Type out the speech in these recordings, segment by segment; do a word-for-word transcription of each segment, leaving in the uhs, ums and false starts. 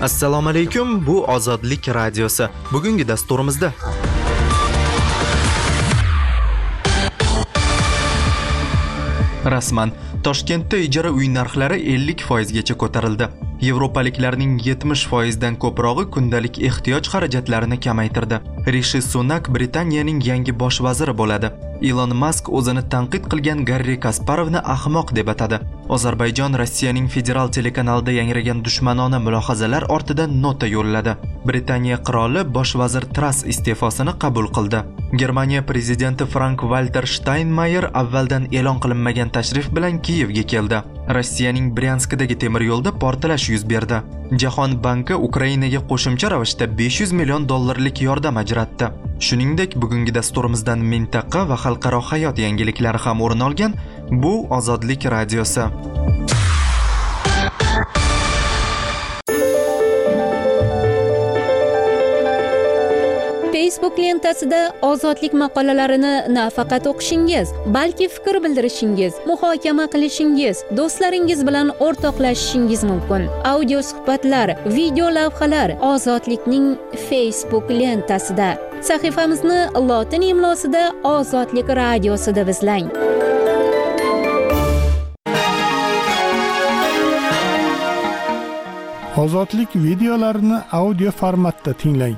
Assalomu alaykum, bu Ozodlik radiosi. Bugungi dasturimizda rasman Toshkentda ijara uy narxlari ellik foiz gacha ko'tarildi. Yevropaliklarning yetmish foiz dan ko'prog'i kundalik ehtiyoj xarajatlarini kamaytirdi. Rishi Sunak Britaniyaning yangi bosh vaziri bo'ladi. Elon Musk o'zini tanqid qilgan Garri Kasparovni ahmoq deb atadi. Ozarbayjon Rossiyaning federal telekanalida yangragan dushmanona mulohazalar ortidan nota yo'lladi. Britaniya qiroli bosh vazir Truss iste'fosini qabul qildi. Germaniya prezidenti Frank-Walter Steinmeier avvaldan e'lon qilinmagan tashrif bilan Kiyevga keldi. Rossiyaning Bryanskdagi temir yo'lda portlash yuz berdi. Jahon banki Ukrainaga qo'shimcha ravishda besh yuz million dollarlik yordam ajratdi. Shuningdek, bugungi dasturimizdan mintaqa va xalqaro hayot yangiliklari ham o'rin olgan. Bu Ozodlik radiosi. Facebook lentasida ozodlik maqolalarini nafaqat o'qishingiz, balki fikr bildirishingiz, muhokama qilishingiz, do'stlaringiz bilan o'rtoqlashishingiz mumkin. Audio suhbatlar, video lavhalar Ozodlikning Facebook lentasida. Sahifamizni lotin imlosida Ozodlik radiosi deb izlang. Ozodlik videolarini audio formatda tinglang.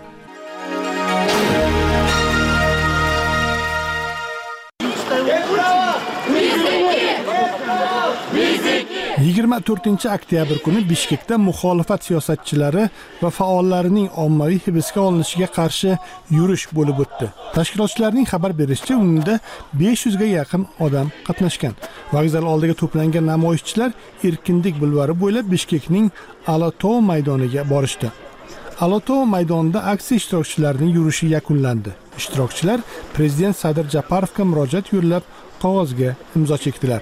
yigirma to'rtinchi oktyabr kuni Bishkekda muxolifat siyosatchilari va faollarining ommaviy hibsga olinishiga qarshi yurish bo'lib o'tdi. Tashkilotchilarning xabar berishicha, unda besh yuz ga yaqin odam qatnashgan. Vokzal oldiga to'plangan namoyishchilar Erkinlik bulvari bo'ylab Bishkekning Alotov maydoniga borishdi. Alotov maydonida aksiya ishtirokchilarining yurishi yakunlandi. Ishtirokchilar prezident Sadir Japarovga murojaat yo'llab qog'ozga imzo chekdilar.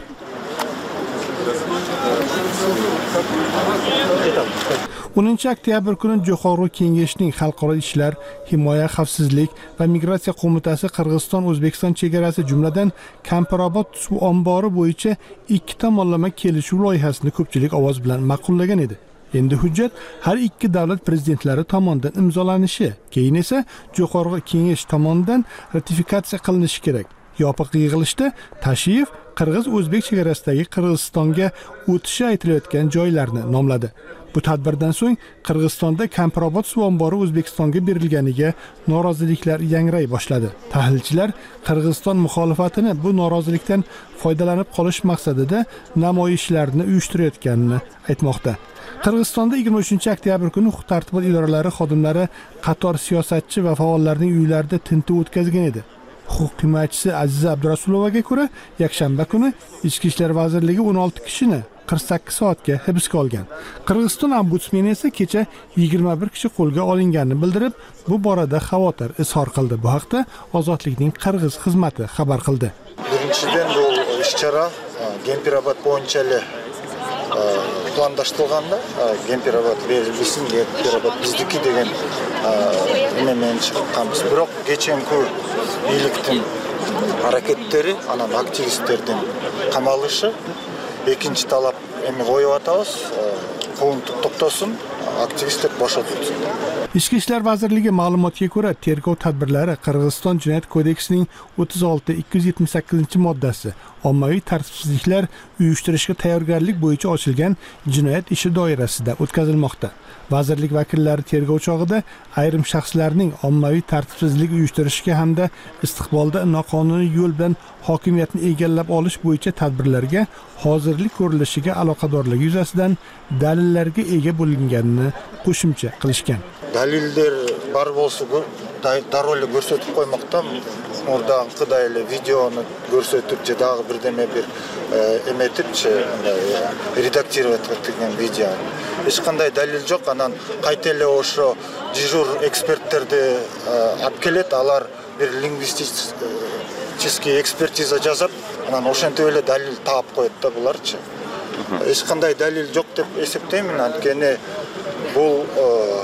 o'ninchi oktyabr kuni Jo'xori Kengashining Xalqaro ishlar, himoya, xavfsizlik va migratsiya qo'mitasi Qirg'iziston-O'zbekiston chegarasi jumladan Kampirobod suv ombori bo'yicha ikki tomonlama kelishuv loyihasini ko'pchilik ovoz bilan ma'qullagan edi. Endi hujjat har ikki davlat prezidentlari tomonidan imzolanishi, keyin esa Jo'xori Kengash tomonidan ratifikatsiya qilinishi kerak. Yopiq yig'ilishda Tashiyev Qirg'iz-O'zbek chegarasidagi Qirg'izistonga o'tishi aytilayotgan joylarni nomladi. Bu tadbirdan so'ng Qirg'izistonda Kampirobod suv ombori O'zbekistonga berilganiga noroziliklar yangray boshladi. Tahlilchilar Qirg'iziston muxolifatini bu norozilikdan foydalanib qolish maqsadida namoyishlarni uyushtirayotganini aytmoqda. Qirg'izistonda yigirma uchinchi oktyabr kuni huquq-tartibot idoralari xodimlari qator siyosatchi va faollarning uylarida tintuv o'tkazgan edi. Huquq himoyachisi Aziza Abdurasulovaga ko'ra, yakshanba kuni Ichki ishlar vazirligi o'n olti kishini qirq sakkiz soatga hibsga olgan. Qirg'iziston ombudsmeni esa kecha yigirma bir kishi qo'lga olinganini bildirib, bu borada xavotir izhor qildi. Bu haqda Ozodlikning Qirg'iz xizmati xabar qildi. Birinchidan bu ish-chora Kampirobod bo'yicha planlashtirilganda, Kampirobod berilsin, Kampirobod bizniki degan nemen chiqqanmiz. Biroq kechenki biliktin harakatlari, ana aktivistlerden qamalishi, ikkinchi talab endi qo'yib atamiz, qonun to'xtasin, aktivistlar bo'shatilsin. Ichki ishlar vazirligi ma'lumotiga ko'ra, tergov tadbirlari Qirg'iziston Jinoyat kodeksining o'ttiz olti ikki yuz yetmish sakkizinchi moddasi ommaviy tartibsizliklar uyushtirishga tayyorgarlik bo'yicha ochilgan jinoyat ishi doirasida o'tkazilmoqda. Vazirlik vakillari tergov chog'ida ayrim shaxslarning ommaviy tartibsizlik uyushtirishga hamda istiqbolda noqonuniy yo'l bilan hokimiyatni egallab olish bo'yicha tadbirlarga hozirlik ko'rilishiga aloqadorligi yuzasidan dalillarga ega bo'linganini qo'shimcha qilishgan. Dalillar bar bo'lsa, darrol ko'rsatib qo'ymoqda. Orada qidayli videoni ko'rsatib, jadag'i birdeme bir emetibchi redaktirovat qilgan video. Hech qanday dalil yo'q. Anan qaytele o'sha dejur ekspertlarni olib keladi, ular bir lingvistik ekspertiza jasab, anan o'shanta o'yla dalil topib qo'yadi bularchi. Hech qanday dalil yo'q deb esepteyman. Ankeni bu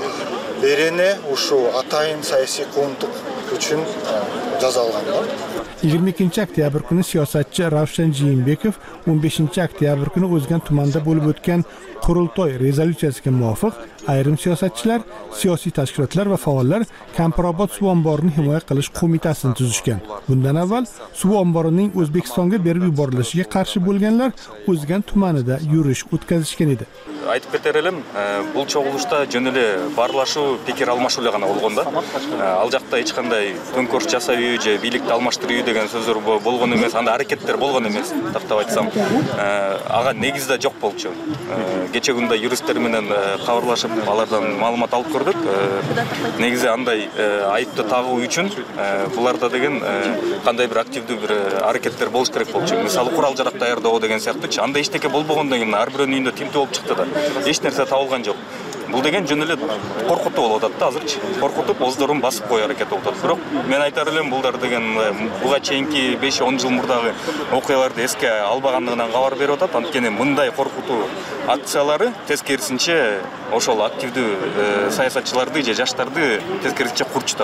berene uşu atayın sayısı kontuk üçün жазалған. yigirma ikkinchi oktyabr kuni siyosatchi Ravshan Jiyinbekov o'n beshinchi oktyabr kuni O'zgan tumanida bo'lib o'tgan qurultoy rezolyutsiyasiga muvofiq ayrim siyosatchilar, siyosiy tashkilotlar va faollar Kampirobod suv omborini himoya qilish qo'mitasini tuzishgan. Bundan avval suv omborining O'zbekistonga berib yuborilishiga qarshi bo'lganlar O'zgan tumanida yurish o'tkazishgan edi. Айтып кетерелим, бул чогулушта жөн эле баарлашуу, пикир алмашуу эле гана болгон да. Ал жакта эч кандай төңкөрүш жасабуу же бийликти алмаштыруу деген сөздөр болгон эмес, анда аракеттер болгон эмес, тактап айтсам. Ага негизде жок болчу. Кече күндө юристтер менен кабарлашып, алардан маалымат алып көрдүк. Негизи андай айыпты тагуу үчүн буларда деген кандай бир активдүү бир аракеттер болуш керек болчу. Мисалы курал жарак даярдоо деген сыяктуучу. Анда эчтеке болбогондон кийин ар бирөөнүн үйүндө тинтүү болуп чыкты да. Эч нерсе табылган жок. Бул деген жөн эле коркутуу болуп атат да азырчы. Коркутуп, оздорун басып кое аракет болуп атат. Бирок мен айтар элем, булдар деген буга чейинки беш он жыл мурдагы окуяларды эске албагандыгынан кабар берип атат. Анткени мындай коркутуу акциялары тескерисинче ошол активдүү саясатчыларды же жаштарды тескерисинче курчутат.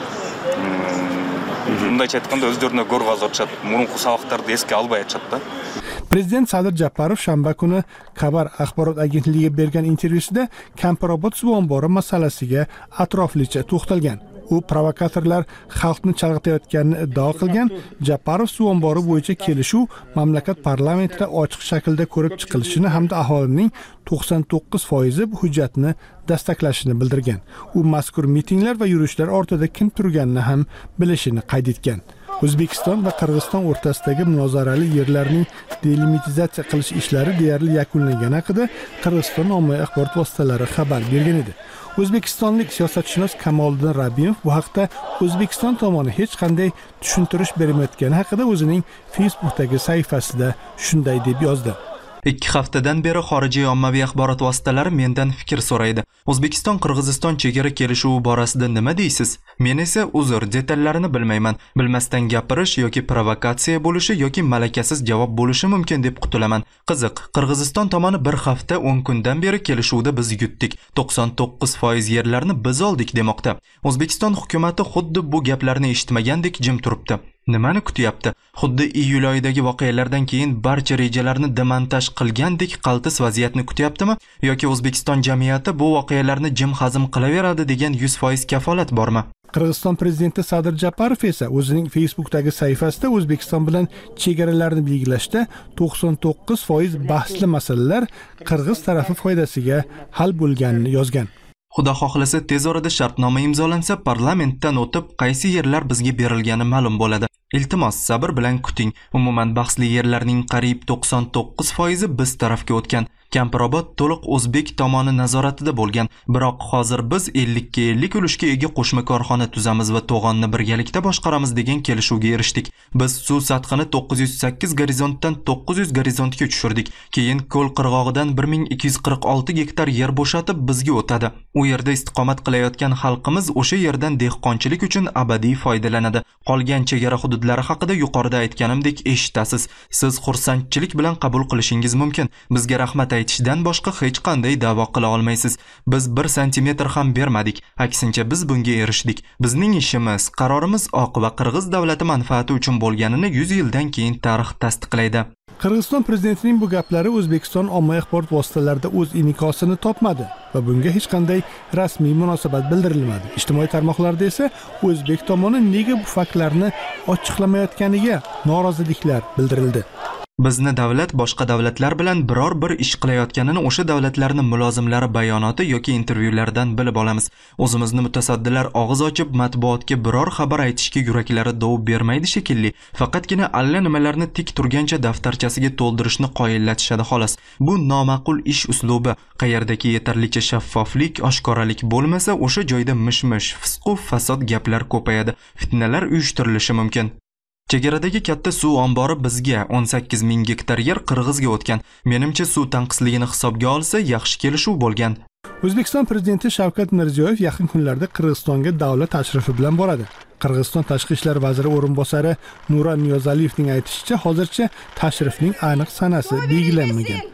Мындайча айтканда өздөрүнө көр казып, мурунку сабактарды эске албай атышат да. Prezident Sadir Japarov shanba kuni Xabar axborot agentligiga bergan intervyusida Kampirobod suv ombori masalasiga atroflicha to'xtalgan. U provokatorlar xalqni chalg'itayotganini iddao qilgan. Japarov suv ombori bo'yicha kelishuv mamlakat parlamentida ochiq shaklda ko'rib chiqilishini hamda aholining to'qson to'qqiz foizi bu hujjatni dastaklashini bildirgan. U mazkur mitinglar va yurishlar ortida kim turganini ham bilishini qayd etgan. O'zbekiston va Qirg'iziston o'rtasidagi munozarali yerlarning delimitizatsiya qilish ishlari deyarli yakunlangani haqida Qirg'iziston ommaviy axborot vositalari xabar bergan edi. O'zbekistonlik siyosatshunos Kamoliddin Rabbimov bu haqda O'zbekiston tomoni hech qanday tushuntirish bermayotgani haqida o'zining Facebook'dagi sahifasida shunday deb yozdi. ikki haftadan beri xorijiy ommaviy axborot vositalari mendan fikr so'raydi. O'zbekiston Qirg'iziston chegara kelishuvi borasida nima deysiz? Men esa uzr, detallarini bilmayman. Bilmasdan gapirish yoki provokatsiya bo'lishi yoki malakasiz javob bo'lishi mumkin deb qutulaman. Qiziq, Qirg'iziston tomoni bir hafta o'n kundan beri kelishuvda biz yutdik. to'qson to'qqiz foiz yerlarni biz oldik demoqda. O'zbekiston hukumatı xuddi bu gaplarni eshitmagandek jim turibdi. Nimani kutyapti? Xuddi iyul oyidagi voqealardan keyin barcha rejalarni demontaj qilgandek qaltis vaziyatni kutyaptimi? Yoki O'zbekiston jamiyati bu voqealarni jim hazm qilaveradi degan yuz foiz kafolat bormi? Qirg'iziston prezidenti Sadir Japarov esa o'zining Facebook'dagi sahifasida O'zbekiston bilan chegaralarni belgilashda to'qson to'qqiz foiz bahsli masalalar Qirg'iz tarafi foydasiga hal bo'lganini yozgan. Xudo xohlasa tez orada shartnoma imzolansa, parlamentdan o'tib, qaysi yerlar bizga berilgani ma'lum bo'ladi. Iltimos, sabr bilan kuting. Umuman bahsli yerlarning qariyb to'qson to'qqiz foizi biz tarafga o'tgan. Kampirobod to'liq o'zbek tomoni nazoratida bo'lgan. Biroq hozir biz ellik ga ellik ulushga ega qo'shma korxona tuzamiz va to'g'onni birgalikda boshqaramiz degan kelishuvga erishdik. Biz suv sathini to'qqiz yuz sakkiz gorizontdan to'qqiz yuz gorizontga tushirdik. Keyin ko'l qirg'og'idan bir ming ikki yuz qirq olti gektar yer bo'shatib bizga o'tadi. U yerda istiqomat qilayotgan xalqimiz o'sha yerdan dehqonchilik uchun abadiy foydalanadi. Qolgan chegara hududlari haqida yuqorida aytganimdek eshitasiz. Siz xursandchilik bilan qabul qilishingiz mumkin. Bizga rahmat aytishdan boshqa hech qanday da'vo qila olmaysiz. Biz bir santimetr ham bermadik. Aksincha biz bunga erishdik. Bizning ishimiz, qarorimiz oq va Qirg'iz davlati manfaati uchun bo'lganini yuz yildan keyin tarix tasdiqlaydi. Qirg'iziston prezidentining bu gaplari O'zbekiston ommaviy axborot vositalarida o'z inkosini topmadi va bunga hech qanday rasmiy munosabat bildirilmadi. Ijtimoiy tarmoqlarda esa O'zbek tomoni nega bu faktlarni ochiqlamayotganiga noroziliklar bildirildi. Bizni davlat boshqa davlatlar bilan biror bir ish qilayotganini o'sha davlatlarning mulozimlari bayonoti yoki intervyulardan bilib olamiz. O'zimizni mutasaddilar og'iz ochib matbuotga biror xabar aytishga yuraklari dov bermaydi shekilli. Faqatgina alla nimalarni tik turgancha daftarchasiga to'ldirishni qoyillatishadi xolos. Bu noma'qul ish uslubi. Qayerdagi yetarlicha shaffoflik, oshkoralik bo'lmasa, o'sha joyda mish-mish, fisq va fasod gaplar ko'payadi. Fitnalar uyushtirilishi mumkin. Chegaradagi katta suv ombori bizga o'n sakkiz ming gektar yer Qirg'izga o'tgan. Menimcha suv tanqisligini hisobga olsa yaxshi kelishuv bo'lgan. O'zbekiston prezidenti Shavkat Mirziyoyev yaqin kunlarda Qirg'izistonga davlat tashrifi bilan boradi. Qirg'iziston tashqi ishlar vaziri o'rinbosari Nura Niyozaliyevning aytishicha, hozircha tashrifning aniq sanasi belgilanmagan.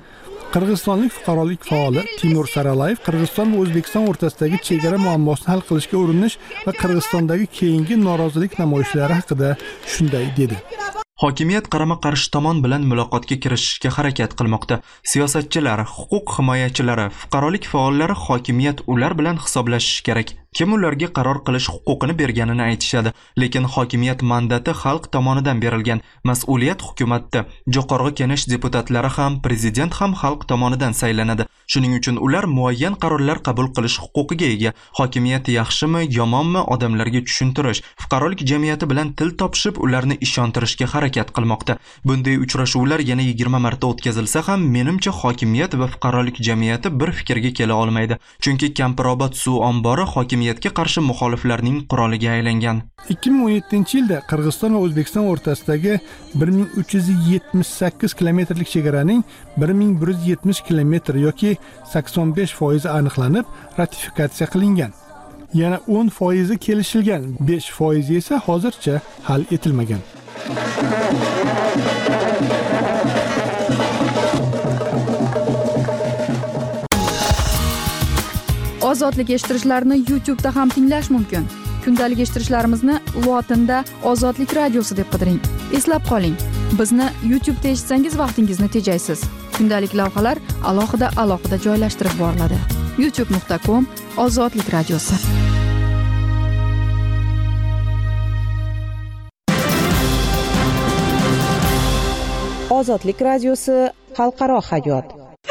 Qirg'izistonlik fuqarolik faoli Timur Saralayev Qirg'iziston va O'zbekiston o'rtasidagi chegara muammosini hal qilishga urinish va Qirg'izistondagi keyingi norozilik namoyishlari haqida shunday dedi. Hokimiyat qarama-qarshi tomon bilan muloqotga kirishishga harakat qilmoqda. Siyosatchilar, huquq himoyachilari, fuqarolik faollari hokimiyat ular bilan hisoblashishi kerak. Kim ularga qaror qilish huquqini berganini aytishadi, lekin hokimiyat mandati xalq tomonidan berilgan. Mas'uliyat hukumatda. Jo'qorg'i Kengash deputatlari ham, prezident ham xalq tomonidan saylanadi. Shuning uchun ular muayyan qarorlar qabul qilish huquqiga ega. Hokimiyat yaxshimi, yomonmi odamlarga tushuntirish, fuqarolik jamiyati bilan til topishib, ularni ishontirishga harakat qilmoqda. Bunday uchrashuvlar yana yigirma marta o'tkazilsa ham, menimcha hokimiyat va fuqarolik jamiyati bir fikrga kela olmaydi. Chunki Kampirobod suv ombori hokimiyatga qarshi muxoliflarning quroliga aylangan. ikki ming o'n yettinchi yilda Qirg'iziston va O'zbekiston o'rtasidagi bir ming uch yuz yetmish sakkiz kilometrlik chegaraning bir ming bir yuz yetmish kilometr yoki sakson besh foizi aniqlanib, ratifikatsiya qilingan. Yana o'n foizi kelishilgan, besh foizi esa hozircha hal etilmagan. Ozodlik eshittirishlarni YouTube da ham tinglash mumkin. Kundalik eshittirishlarimizni lotinda Ozodlik radiosi deb qidiring. Eslab qoling, bizni YouTube da eshitsangiz vaqtingizni tejaysiz. Kundalik lavhalar alohida alohida joylashtirib boriladi. youtube nuqta com Ozodlik radiosi. Ozodlik radiosi xalqaro hayot.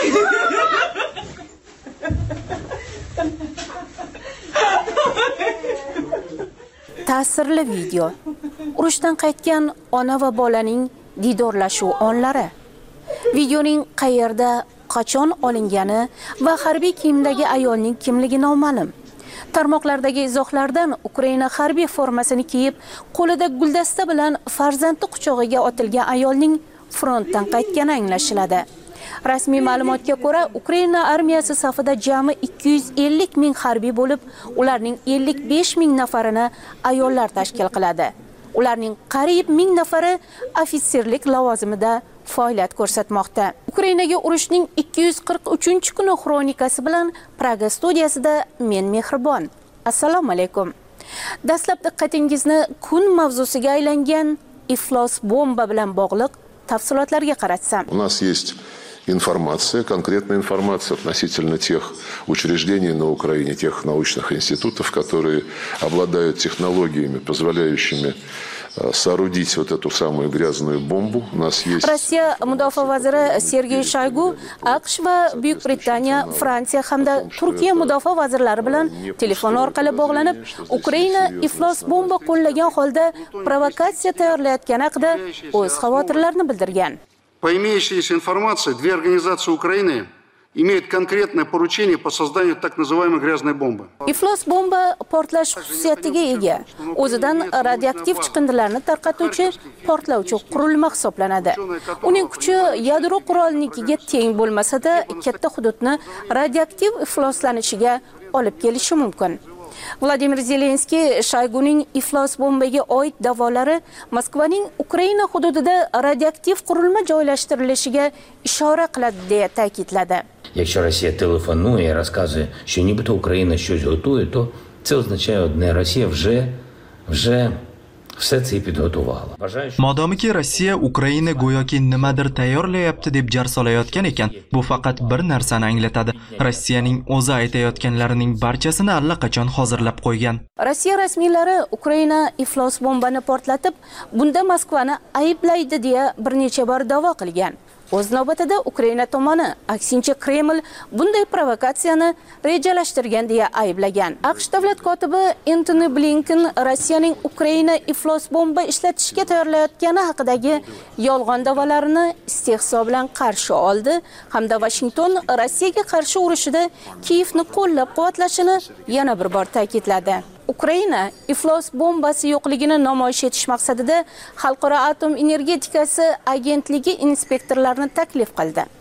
Ta'sirli video. Urushdan qaytgan ona va bolaning didorlashuv onlari. Videoning qayerda, qachon olingani va harbiy kiyimdagi ayolning kimligi noma'lum. Tarmoqlardagi izohlardan Ukraina harbiy formasini kiyib, qo'lida guldasta bilan farzandi quchog'iga otilgan ayolning frontdan qaytgani anglashiladi. Rasmiy ma'lumotga ko'ra, Ukraina armiyasi safida jami ikki yuz ellik ming harbiy bo'lib, ularning ellik besh ming nafarini ayollar tashkil qiladi. Ularning qariyb ming nafari ofitserlik lavozimida faoliyat ko'rsatmoqda. Ukrainaga urushning ikki yuz qirq uchinchi kuni xronikasi bilan Praga studiyasida men Mehribon. Assalomu alaykum. Dastlab diqqatingizni kun mavzusiga aylangan iflos bomba bilan bog'liq tafsilotlarga qaratsam. У нас есть информация, конкретная информация относительно тех учреждений на Украине, тех научных институтов, которые обладают технологиями, позволяющими соорудить вот эту самую грязную бомбу. У нас есть... Rossiya mudofaa vaziri Sergey Shoygu AQSh va Buyuk Britaniya, Fransiya hamda Turkiya mudofaa vazirlari bilan telefon orqali bog'lanib, Ukraina iflos bomba qo'llagan holda provokatsiya tayyorlayotgani haqida o'z xavotirlarini bildirgan. По имеющейся информации, две организации Украины имеют конкретное поручение по созданию так называемой грязной бомбы. Iflos bomba portlash xususiyatiga ega. O'zidan radioaktiv chiqindilarni tarqatuvchi portlovchi qurilma hisoblanadi. Uning kuchi yadro qurolnikiga teng bo'lmasa-da, katta hududni radioaktiv ifloslanishiga olib kelishi mumkin. Vladimir Zelenskiy Shoyguning iflos bombaga oid davolari Moskvaning Ukraina hududida radioaktiv qurilma joylashtirilishiga ishora qiladi deya ta'kidladi. Якщо Росія телефонує і розказує, що нібито Україна щось готує, то це означає одне: Росія вже вже все це підготувала. Modomiki Rossiya Ukraina go'yoki nimadir tayyorlayapti deb jar solayotgan ekan, bu faqat bir narsani anglatadi. Rossiyaning o'zi aytayotganlarining barchasini allaqachon hozirlab qo'ygan. Rossiya rasmiylari Ukraina iflos bombani portlatib, bunda Moskvani ayblaydi deya bir necha bor da'vo qilgan. O'z navbatida Ukraina tomoni aksincha Kreml bunday provokatsiyani rejalashtirgan deya ayblagan. AQSh davlat kotibi Antony Blinken Rossiyaning Ukraina iflos bomba ishlatishga tayyorlayotgani haqidagi yolg'on da'volarini istehzo bilan qarshi oldi hamda Washington Rossiyaga qarshi urushida Kiyevni qo'llab-quvvatlashini yana bir bor ta'kidladi. Ukraina iflos bombasi yo'qligini namoyish etish maqsadida Xalqaro atom energetikasi agentligi inspektorlarini taklif qildi.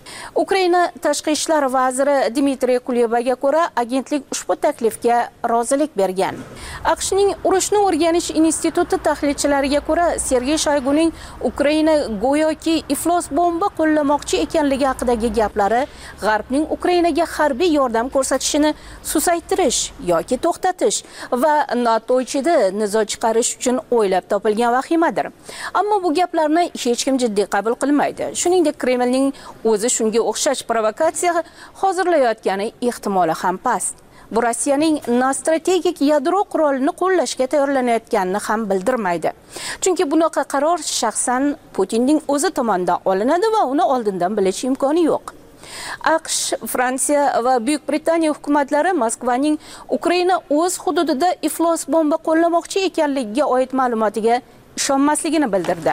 Ukraina tashqi ishlar vaziri Dmitriy Kulebaga ko'ra, agentlik ushbu taklifga rozilik bergan. AQShning urushni o'rganish instituti tahlilchilariga ko'ra, Sergey Shoyguning Ukraina go'yoki iflos bomba qo'llamoqchi ekanligi haqidagi gaplari G'arbning Ukrainaga harbiy yordam ko'rsatishini susaytirish yoki to'xtatish va NATO ichida nizo chiqarish uchun o'ylab topilgan vahimadir. Ammo bu gaplarni hech kim jiddiy qabul qilmaydi. Shuningdek, Kremlning o'zi shunga o'xshash provokatsiya hozirlayotgani ehtimoli ham past. Bu Rossiyaning strategik yadro qurolini qo'llashga tayyorlanayotganini ham bildirmaydi. Chunki bunaqa qaror shaxsan Putinning o'zi tomonidan olinadi va uni oldindan bilish imkoni yo'q. AQSh, Fransiya va Buyuk Britaniya hukumatlari Moskvaning Ukraina o'z hududida iflos bomba qo'llamoqchi ekanligiga oid ma'lumotiga ishonmasligini bildirdi.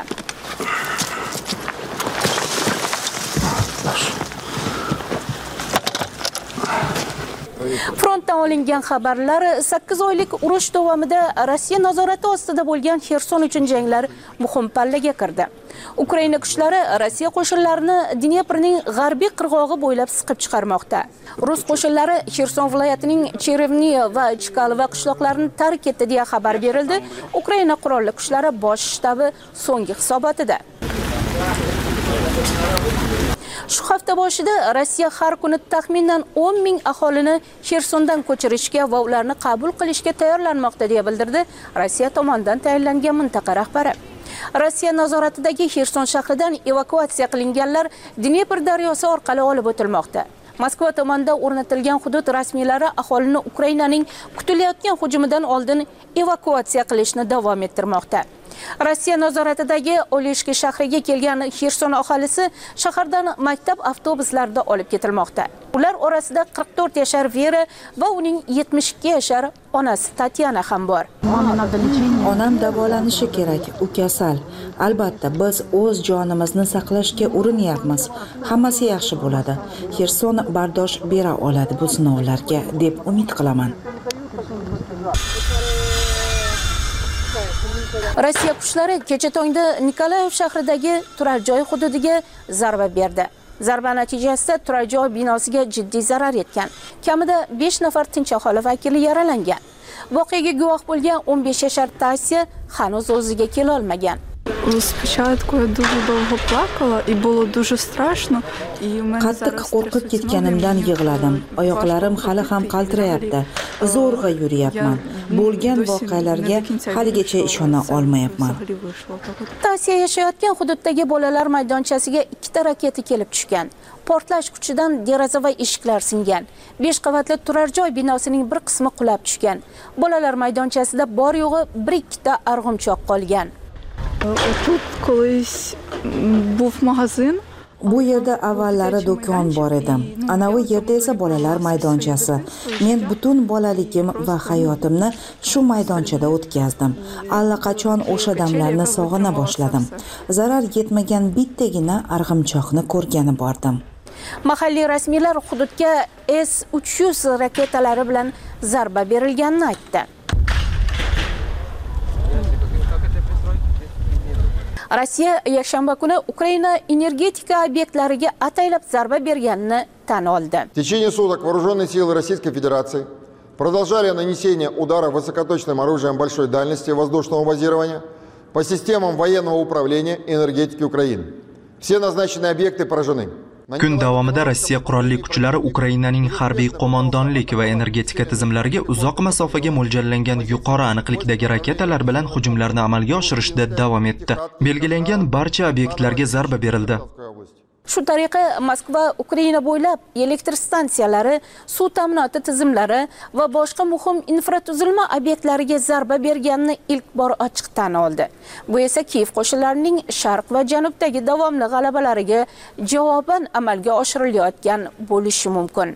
Frontdan olingan xabarlar sakkiz oylik urush davomida Rossiya nazorati ostida bo'lgan Xerson uchun janglar muhim pallaga kirdi. Ukraina kuchlari Rossiya qo'shinlarini Dneprning g'arbiy qirg'og'i bo'ylab siqib chiqarmoqda. Rus qo'shinlari Xerson viloyatining Cherevni va Chkalova qishloqlarini tark etdi deya xabar berildi. Ukraina qurolli kuchlari bosh shtabi so'nggi hisobotida. Shu hafta boshida Rossiya har kuni taxminan o'n ming aholini Xersondan ko'chirishga va ularni qabul qilishga tayyorlanmoqda deya bildirdi Rossiya tomonidan tayinlangan mintaqa rahbari. Rossiya nazoratidagi Xerson shahridan evakuatsiya qilinganlar Dnepr daryosi orqali olib o'tilmoqda. Moskva tomonidan o'rnatilgan hudud rasmiylari aholini Ukrainaning kutilayotgan hujumidan oldin evakuatsiya qilishni davom ettirmoqda. Rossiya nazoratidagi Oleshki shahriga kelgan Xerson aholisi shahardan maktab avtobuslarida olib ketilmoqda. Ular orasida qirq to'rt yashar Vera va uning yetmish ikki yashar onasi Tatyana ham bor. Onam davolanishi kerak, u kasal. Albatta, biz o'z jonimizni saqlashga urinyapmiz. Hammasi yaxshi bo'ladi. Xerson bardosh bera oladi bu sinovlarga deb umid qilaman. Rossiya kuchlari kecha tongda Nikolayev shahridagi turar joy hududiga zarba berdi. Zarba natijasida turar joy binosiga jiddiy zarar yetgan. Kamida besh nafar tinch aholi vakili yaralangan. Voqeaga guvoh bo'lgan o'n besh yashar Tasya hanuz o'ziga kela olmagan. Спочатку я дуже довго плакала і було дуже страшно. Qattiq qo'rqib ketganimdan yig'ladim. Oyoqlarim hali ham qaltirayapti. Zo'rg'a yuryapman. Bo'lgan voqealarga haligacha ishona olmayapman. Tasya yashayotgan hududdagi bolalar maydonchasiga ikkita raketa kelib tushgan. Portlash kuchidan deraza va eshiklar singan. besh qavatli turar joy binosining bir qismi qulab tushgan. Bolalar maydonchasida bor yo'g'i bir ikkita arg'imchoq qolgan. Тут колись був магазин. Bu yerda avvallari do'kon bor edi. Ana u yerda esa bolalar maydonchasi. Men butun bolaligim va hayotimni shu maydonchada o'tkazdim. Allaqachon o'sha damlarni sog'ina boshladim. Zarar yetmagan bittagina arg'imchoqni ko'rgani bordim. Mahalliy rasmiylar hududga S uch yuz raketalari bilan zarba berilganini aytdi. Rossiya yakshanba kuni Ukraina energetika obyektlariga ataylab zarba berganini tan oldi. В течение суток вооруженные силы Российской Федерации продолжали нанесение ударов высокоточным оружием большой дальности воздушного базирования по системам военного управления и энергетики Украины. Все назначенные объекты поражены. Kun davomida Rossiya qurolli kuchlari Ukrainaning harbiy qo'mondonlik va energetika tizimlariga uzoq masofaga mo'ljallangan yuqori aniqlikdagi raketalar bilan hujumlarni amalga oshirishda davom etdi. Belgilangan barcha obyektlarga zarba berildi. Shu tariqa Moskva Ukraina bo'ylab elektr stansiyalari, suv ta'minoti tizimlari va boshqa muhim infratuzilma obyektlariga zarba berganini ilk bor ochiq tan oldi. Bu esa Kiyev qo'shinlarining sharq va janubdagi davomli g'alabalariga javoban amalga oshirilayotgan bo'lishi mumkin.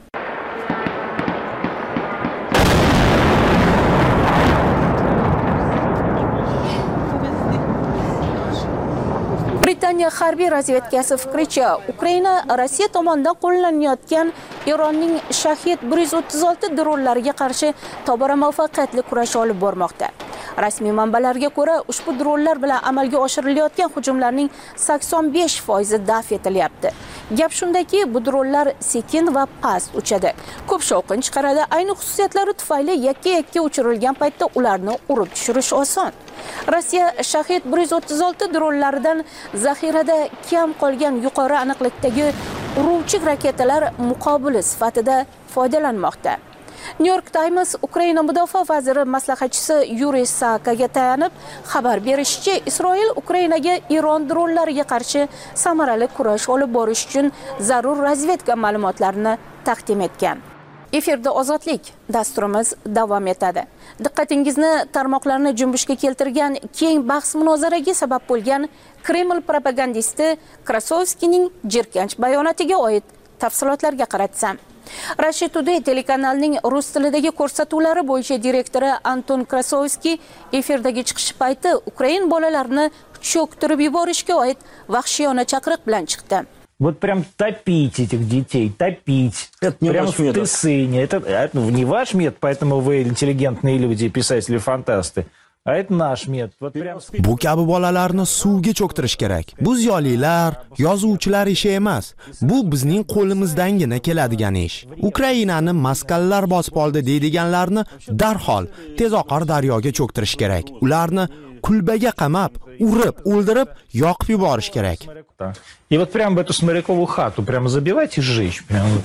Britaniya harbiy razvedkasi fikricha, Ukraina Rossiya tomonidan qo'llanayotgan Eronning Shahid bir yuz o'ttiz olti dronlariga qarshi tobora muvaffaqiyatli kurash olib bormoqda. Rasmiy manbalarga ko'ra, ushbu dronlar bilan amalga oshirilayotgan hujumlarning sakson besh foizi daf etilyapti. Gap shundaki, bu dronlar sekin va past uchadi. Ko'p shovqin chiqaradi. Ayni xususiyatlari tufayli yakka-yakka uchirilgan paytda ularni urib tushirish oson. Rossiya Shahid bir yuz o'ttiz olti dronlaridan zaxirada kam qolgan yuqori aniqlikdagi uruvchi raketalar muqobili sifatida foydalanmoqda. New York Times Ukraina mudofaa vaziri maslahatchisi Yuriy Sakaga tayanib xabar berishicha, Isroil Ukrainaga Iron dronlariga qarshi samarali kurash olib borish uchun zarur razvedka ma'lumotlarini taqdim etgan. Efirda Ozodlik dasturimiz davom etadi. Diqqatingizni tarmoqlarni junbushga keltirgan keng bahs-munozaraga sabab bo'lgan Kreml propagandisti Krasovskining jirkanch bayonotiga oid tafsilotlarga qaratsam. Russia Today telekanalining rus tilidagi ko'rsatuvlari bo'yicha direktori Anton Krasovskiy efirdagi chiqish payti Ukrain bolalarini cho'ktirib yuborishga oid vahshiyona chaqiriq bilan chiqdi. Вот прям топить этих детей, топить. Это не прям в Тысыне. Это, это не ваш метод, поэтому вы интеллигентные люди, писатели-фантасты. А это наш метод. Вот прям... Bu kabi bolalarni suvga cho'ktirish kerak. Bu ziyolilar, yozuvchilar ishi emas. Bu bizning qo'limizdangina keladigan ish. Ukrainani maskallar bosib oldi deydiganlarni darhol tezoqor daryoga cho'ktirish kerak. Ularni kulbaga qamab, urib, o'ldirib, yoqib yuborish kerak. И вот прям в эту сморяковую хату прямо забивать и сжечь.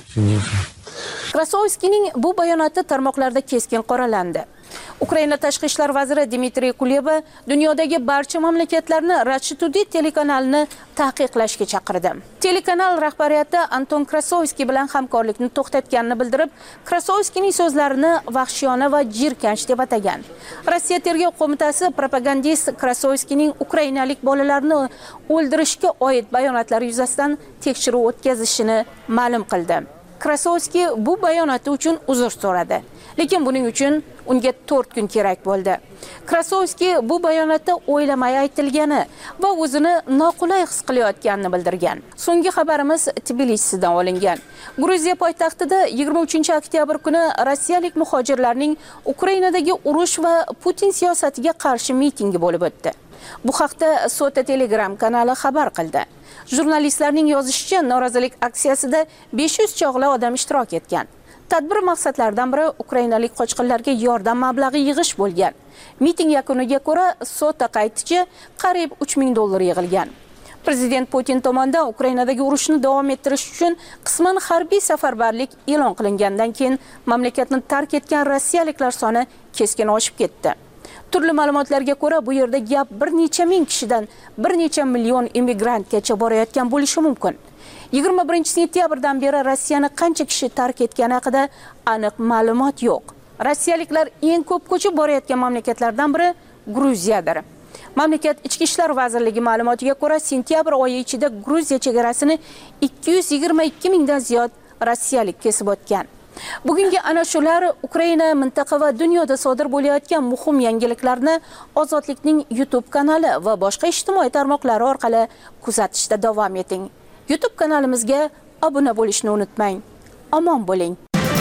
Krasovskining bu bayonoti tarmoqlarda keskin qoralandi. Ukraina tashqi ishlar vaziri Dmitriy Kuleba dunyodagi barcha mamlakatlarni Russia Today telekanalini taqiqlashga chaqirdi. Telekanal rahbariyati Anton Krasovskiy bilan hamkorlikni to'xtatganini bildirib, Krasovskiyning so'zlarini vahshiyona va jirkanch deb atagan. Rossiya tergov qo'mitasi propagandist Krasovskiyning ukrainalik bolalarni o'ldirishga oid bayonotlari yuzasidan tekshiruv o'tkazishini ma'lum qildi. Krasovskiy bu bayonoti uchun uzr so'radi, lekin buning uchun unga to'rt kun kerak bo'ldi. Krasovskiy bu bayonotda o'ylamay aytilgani va o'zini noqulay his qilayotganini bildirgan. So'nggi xabarimiz Tbilisidan olingan. Gruziya poytaxtida yigirma uchinchi oktyabr kuni rossiyalik muhojirlarning Ukrainadagi urush va Putin siyosatiga qarshi mitingi bo'lib o'tdi. Bu haqda Sota Telegram kanali xabar qildi. Jurnalistlarning yozishicha, norozilik aksiyasida besh yuz chog'li odam ishtirok etgan. Tadbir maqsadlaridan biri ukrainalik qochqinlarga yordam mablag'i yig'ish bo'lgan. Miting yakuniga ko'ra, Sota qayticha qariyb uch ming dollar yig'ilgan. Prezident Putin tomonidan Ukrainadagi urushni davom ettirish uchun qisman harbiy safarbarlik e'lon qilingandan keyin mamlakatni tark etgan rossiyaliklar soni keskin oshib ketdi. Turli ma'lumotlarga ko'ra, bu yerda gap bir necha ming kishidan bir necha million immigrantgacha borayotgan bo'lishi mumkin. yigirma birinchi sentyabrdan beri Rossiyani qancha kishi tark etgani haqida aniq ma'lumot yo'q. Rossiyaliklar eng ko'p ko'chib borayotgan mamlakatlardan biri Gruziyadir. Mamlakat Ichki ishlar vazirligi ma'lumotiga ko'ra, sentyabr oyi ichida Gruziya chegarasini ikki yuz yigirma ikki mingdan ziyod rossiyalik kesib o'tgan. Bugungi ana shular Ukraina, mintaqa va dunyoda sodir bo'layotgan muhim yangiliklarni Ozodlikning YouTube kanali va boshqa ijtimoiy tarmoqlari orqali kuzatishda davom eting. YouTube kanalimizga obuna bo'lishni unutmang. Omon bo'ling.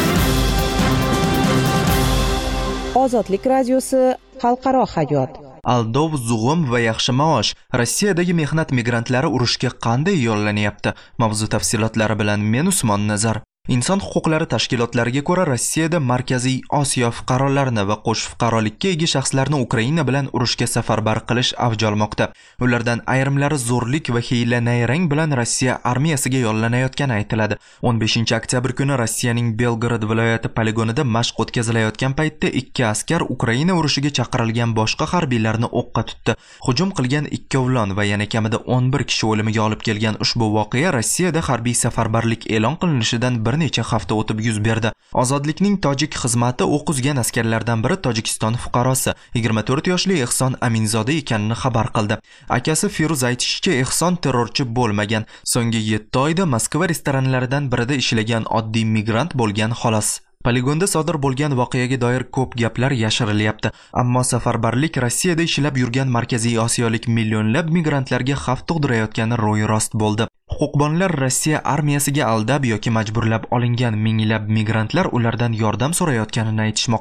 Ozodlik radiosi xalqaro hayot. Aldov, zug'um va yaxshi maosh. Rossiyadagi mehnat migrantlari urushga qanday yo'llanyapti? Mavzu tafsilotlari bilan men Usmon Nazar. Inson huquqlari tashkilotlariga ko'ra, Rossiyada Markaziy Osiyo fuqarolarini va qo'sh fuqarolikka ega shaxslarni Ukraina bilan urushga safarbar qilish avj olmoqda. Ulardan ayrimlari zo'rlik va hiyla-nayrang bilan Rossiya armiyasiga yo'llanayotgani aytiladi. o'n beshinchi oktyabr kuni Rossiyaning Belgorod viloyati poligonida mashq o'tkazilayotgan paytda ikki askar Ukraina urushiga chaqirilgan boshqa harbiylarni o'qqa tutdi. Hujum qilgan ikkovlon va yana kamida o'n bir kishi o'limiga olib kelgan ushbu voqea Rossiyada harbiy safarbarlik e'lon qilinishidan bir necha hafta o'tib yuz berdi. Ozodlikning tojik xizmati o'q uzgan askarlardan biri Tojikiston fuqarosi yigirma to'rt yoshli Ehson Aminzoda ekanini xabar qildi. Akasi Firuz aytishicha, Ehson terrorchi bo'lmagan. So'nggi yetti oyda Moskva restoranlaridan birida ishlagan oddiy migrant bo'lgan xolos. Poligonda sodir bo'lgan voqeaga doir ko'p gaplar yashirilyapti, ammo safarbarlik Rossiyada ishlab yurgan Markaziy Osiyolik millionlab migrantlarga xavf tug'dirayotgani ro'y rost bo'ldi. Huquqbonlar Rossiya armiyasiga aldab yoki majburlab olingan minglab migrantlar ulardan yordam so'rayotganini aytishmoqda.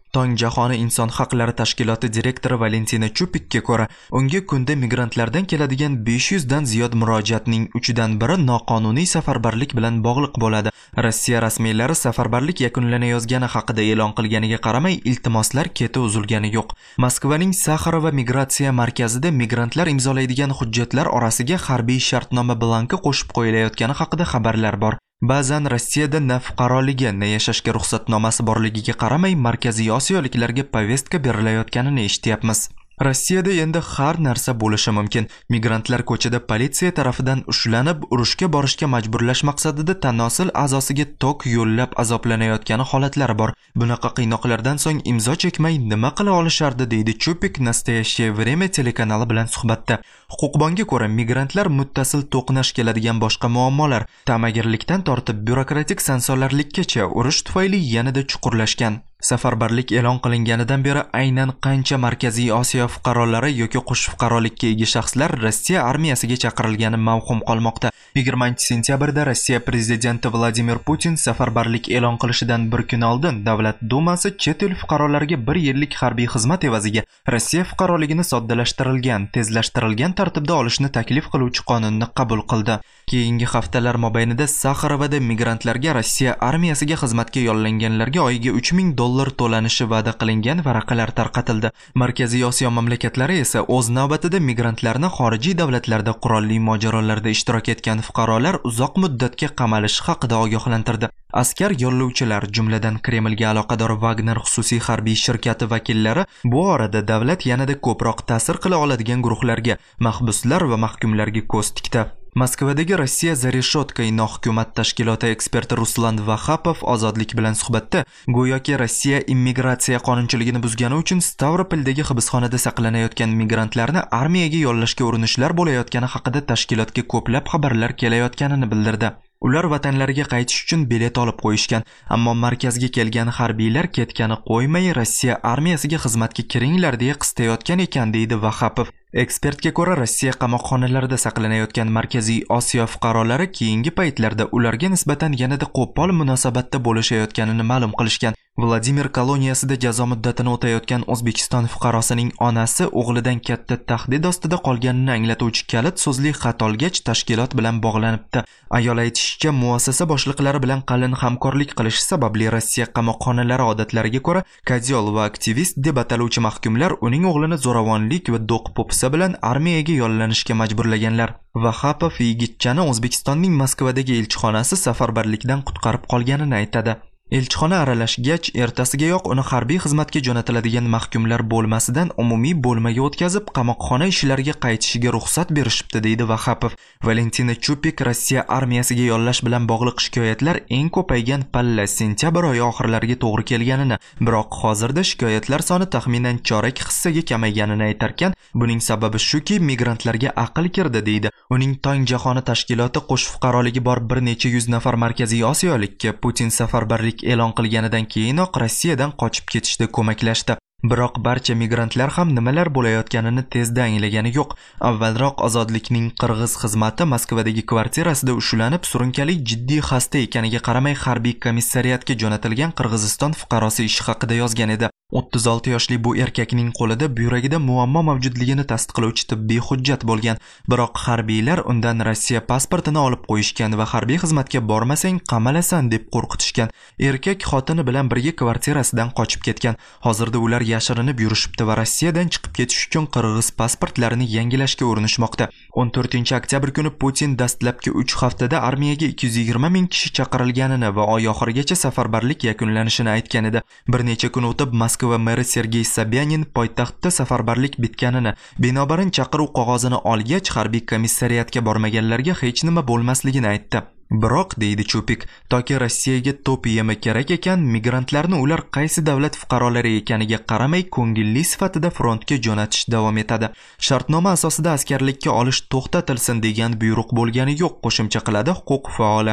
Tong jahoni inson haqlari tashkiloti direktori Valentina Chupikka ko'ra, unga kunda migrantlardan keladigan besh yuz dan ziyod murojaatning uchidan biri noqonuniy safarbarlik bilan bog'liq bo'ladi. Rossiya rasmiylari safarbarlik yakunlanayotgani haqida e'lon qilganiga qaramay, iltimoslar keti uzilgani yo'q. Moskvaning Saxarova migratsiya markazida migrantlar imzolaydigan hujjatlar orasiga harbiy shartnoma blanki qo'shib qo'yilayotgani haqida xabarlar bor. Ba'zan Rossiyada na fuqaroligi, na yashashga ruxsatnomasi borligiga qaramay Markaziy Osiyoliklarga povestka berilayotganini eshityapmiz. Rossiyada endi har narsa bo'lishi mumkin. Migrantlar ko'chada politsiya tarafidan ushlanib, urushga borishga majburlash maqsadida tanosil a'zosiga tok yo'llab azoblanayotgani holatlari bor. Bunaqa qiynoqlardan so'ng imzo chekmay nima qila olishardi, deydi Chupik Nastoящее время telekanali bilan suhbatda. Huquqbonga ko'ra, migrantlar muttasil to'qnash keladigan boshqa muammolar, ta'magirlikdan tortib byurokratik sansolarlikkacha urush tufayli yanada chuqurlashgan. Safarbarlik e'lon qilinganidan beri aynan qancha Markaziy Osiyo fuqarolari yoki qo'sh fuqarolikka ega shaxslar Rossiya armiyasiga chaqirilgani mavhum qolmoqda. yigirmanchi sentyabrda Rossiya prezidenti Vladimir Putin safarbarlik e'lon qilishidan bir kun oldin Davlat dumasi chet el fuqarolariga bir yillik harbiy xizmat evaziga Rossiya fuqaroligini soddalashtirilgan, tezlashtirilgan tartibda olishni taklif qiluvchi qonunni qabul qildi. Keyingi haftalar mobaynida Saxarovada migrantlarga Rossiya armiyasiga xizmatga yollanganlarga oyiga uch ming dollar to'lanishi va'da qilingan varaqalar tarqatildi. Markaziy Osiyo mamlakatlari esa o'z navbatida migrantlarni xorijiy davlatlarda qurolli mojarolarda ishtirok etgan fuqarolar uzoq muddatga qamalishi haqida ogohlantirdi. Askar yo'llovchilar, jumladan Kremlga aloqador Wagner xususiy harbiy shirkati vakillari bu orada davlat yanada ko'proq ta'sir qila oladigan guruhlarga, mahbuslar va mahkumlarga ko'z tikdi. Moskvadagi Rossiya Zareshotka nohukumat tashkiloti eksperti Ruslan Vahapov ozodlik bilan suhbatda go'yoki Rossiya immigratsiya qonunchiligini buzgani uchun Stavropoldagi hibsxonada saqlanayotgan migrantlarni armiyaga yollashga urinishlar bo'layotgani haqida tashkilotga ko'plab xabarlar kelayotganini bildirdi. Ular vatanlariga qaytish uchun bilet olib qo'yishgan, ammo markazga kelgan harbiylar ketgani qo'ymay Rossiya armiyasiga xizmatga kiringlar deya qistayotgan ekan, deydi Vahapov. Ekspertga ko'ra, Rossiya qamoqxonalarida saqlanayotgan Markaziy Osiyo fuqarolari keyingi paytlarda ularga nisbatan yanada qo'pol munosabatda bo'lishayotganini ma'lum qilishgan. Vladimir koloniyasida jazo muddatini o'tayotgan O'zbekiston fuqarosining onasi o'g'lidan katta tahdid ostida qolganini anglatuvchi kalit so'zli xat olgach tashkilot bilan bog'lanibdi. Ayol aytishicha, muassasa boshliqlari bilan qalin hamkorlik qilishi sababli Rossiya qamoqxonalari odatlariga ko'ra kadyol va aktivist deb ataluvchi mahkumlar uning o'g'lini zo'ravonlik va do'q popsa bilan armiyaga yollanishga majburlaganlar. Vahapov yigitchani O'zbekistonning Moskvadagi elchixonasi safarbarlikdan qutqarib qolganini aytadi. Elchixona aralashgach, ertasigayoq uni harbiy xizmatga jo'natiladigan mahkumlar bo'lmasidan umumiy bo'lmaga o'tkazib, qamoqxona ishlariga qaytishiga ruxsat berishibdi, deydi Vahapov. Valentina Chupik Rossiya armiyasiga yollash bilan bog'liq shikoyatlar eng ko'paygan palla sentyabr oyi oxirlariga to'g'ri kelganini, biroq hozirda shikoyatlar soni taxminan chorak hissaga kamayganini aytarkan, buning sababi shuki, migrantlarga aql kirdi, deydi. Uning Tong jahoni tashkiloti qo'sh fuqaroligi bor bir necha yuz nafar Markaziy Osiyolikka Putin safarbarlik e'lon qilganidan keyinoq Rossiyadan qochib ketishda ko'maklashdi. Biroq barcha migrantlar ham nimalar bo'layotganini tezda anglagani yo'q. Avvalroq ozodlikning qirg'iz xizmati Moskvadagi kvartirasida ushlanib, surunkali jiddiy xasta ekaniga qaramay harbiy komissariyatga jo'natilgan Qirg'iziston fuqarosi ishi haqida yozgan edi. o'ttiz olti yoshli bu erkakning qo'lida buyragida muammo mavjudligini tasdiqlovchi tibbiy hujjat bo'lgan. Biroq harbiylar undan Rossiya pasportini olib qo'yishgan va harbiy xizmatga bormasang qamalasan deb qo'rqitishgan. Erkak xotini bilan birga kvartirasidan qochib ketgan. Hozirda ular yashirinib yurishibdi va Rossiyadan chiqib ketish uchun qirg'iz pasportlarini yangilashga urinishmoqda. o'n to'rtinchi oktyabr kuni Putin dastlabki uch haftada armiyaga ikki yuz yigirma ming kishi chaqirilganini va oy oxirigacha safarbarlik yakunlanishini aytgan edi. Bir necha kun o'tib Moskva meri Sergey Sobyanin poytaxtda safarbarlik bitganini, binobarin chaqiruv qog'ozini olgach harbiy komissariyatga bormaganlarga hech nima bo'lmasligini aytdi. Biroq, deydi Chupik, toki Rossiyaga to'p yemi kerak ekan, migrantlarni ular qaysi davlat fuqarolari ekaniga qaramay ko'ngilli sifatida frontga jo'natish davom etadi. Shartnoma asosida askarlikka olish to'xtatilsin degan buyruq bo'lgani yo'q, qo'shimcha qiladi huquq faoli.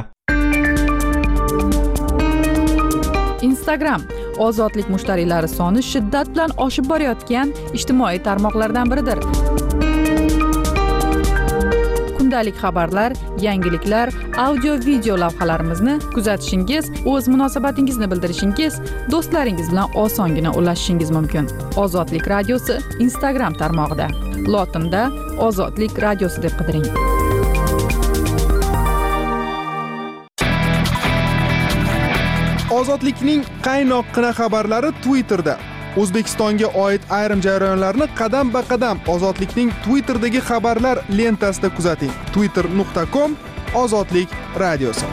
Instagram ozodlik mushtariylari soni shiddat bilan oshib borayotgan ijtimoiy tarmoqlardan biridir. kundalik xabarlar, yangiliklar, audio video lavhalarimizni kuzatishingiz, o'z munosabatingizni bildirishingiz, do'stlaringiz bilan osongina ulashishingiz mumkin. Ozodlik radiosi Instagram tarmog'ida lotinda Ozodlik radiosi deb qidiring. Ozodlikning qaynoqqina xabarlari Twitterda. O'zbekistonga oid ayrim jarayonlarni qadam-ba-qadam Ozodlikning Twitterdagi xabarlar lentasida kuzating. twitter nuqta com Ozodlik radiosi.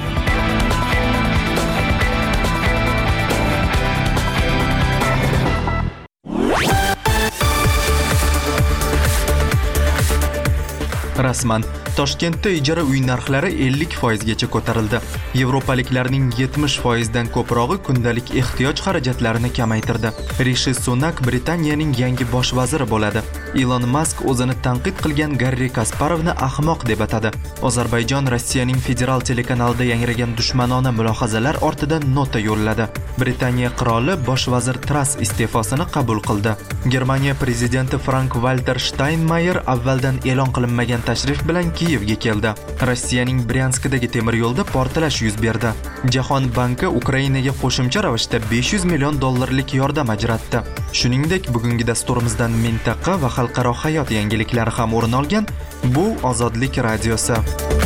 Rasman Toshkentda ijara uy narxlari ellik foizgacha ko'tarildi. Yevropaliklarning yetmish foizdan ko'prog'i kundalik ehtiyoj xarajatlarini kamaytirdi. Rishi Sunak Britaniyaning yangi bosh vaziri bo'ladi. Elon Musk o'zini tanqid qilgan Garri Kasparovni ahmoq deb atadi. Ozarbayjon Rossiyaning federal telekanalida yangragan dushmanona mulohazalar ortidan nota yo'lladi. Britaniya qiroli bosh vazir Truss iste'fosini qabul qildi. Germaniya prezidenti Frank-Walter Steinmeier avvaldan e'lon qilinmagan tashrif bilan Kiyevga keldi. Rossiyaning Bryanskdagi temir yo'lda portlash yuz berdi. Jahon banki Ukrainaga qo'shimcha ravishda besh yuz million dollarlik yordam ajratdi. Shuningdek, bugungi dasturimizdan mintaqa va xalqaro hayot yangiliklari ham o'rin olgan. Bu Ozodlik radiosi.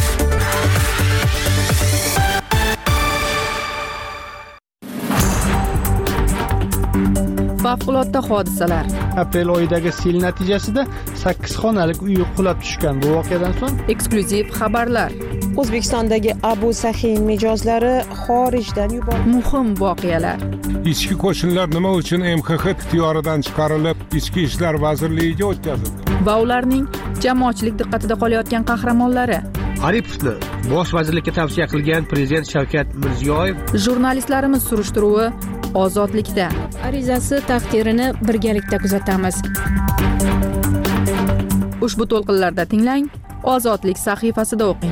Favqulodda hodisalar. Aprel oyidagi sel natijasida sakkiz xonalik uy qulab tushgan. Bu voqeadan so'ng eksklyuziv xabarlar. O'zbekistondagi Abu Sahin mijozlari xorijdan yuborildi. Muhim voqealar. Ichki qo'shinlar nima uchun M X X ixtiyoridan chiqarilib, Ichki ishlar vazirligiga o'tkazildi? Va ularning jamoatchilik diqqatida qolayotgan qahramonlari. Aripovni bosh vazirlikka tavsiya qilgan prezident Shavkat Mirziyoyev. Jurnalistlarimiz surishtiruvi Ozodlikda. Arizasi taqdirini birgalikda kuzatamiz. Ushbu to'lqinlarda tinglang, Ozodlik sahifasida o'qing.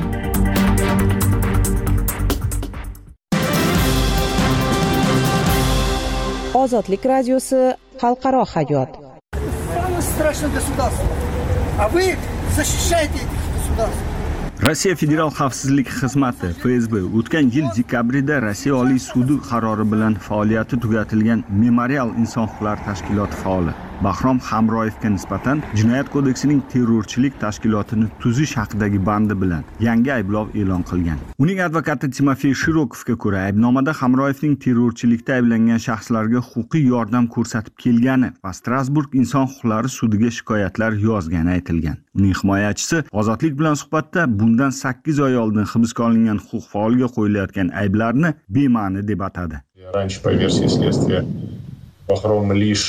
Ozodlik radiosi xalqaro hayot. Самое страшное государство. А вы защищаете этих государств. Rossiya Federal xavfsizlik xizmati F S B o'tgan yil dekabrida Rossiya Oliy sudi qarori bilan faoliyati tugatilgan Memorial inson huquqlari tashkiloti faoli Bahrom Hamroyevga nisbatan Jinoyat kodeksining terrorchilik tashkilotini tuzish haqidagi bandi bilan yangi ayblov e'lon qilgan. Uning advokati Timofey Shirokovga ko'ra, aybnomada Hamroyevning terrorchilikda ayblangan shaxslarga huquqiy yordam ko'rsatib kelgani va Strasburg inson huquqlari sudiga shikoyatlar yozgani aytilgan. Uning himoyachisi Ozodlik bilan suhbatda bundan sakkiz oy oldin hibsga olingan huquq faoliga qo'yilayotgan ayblarni bema'ni deb atadi. Раньше по версии следствия Бахром лишь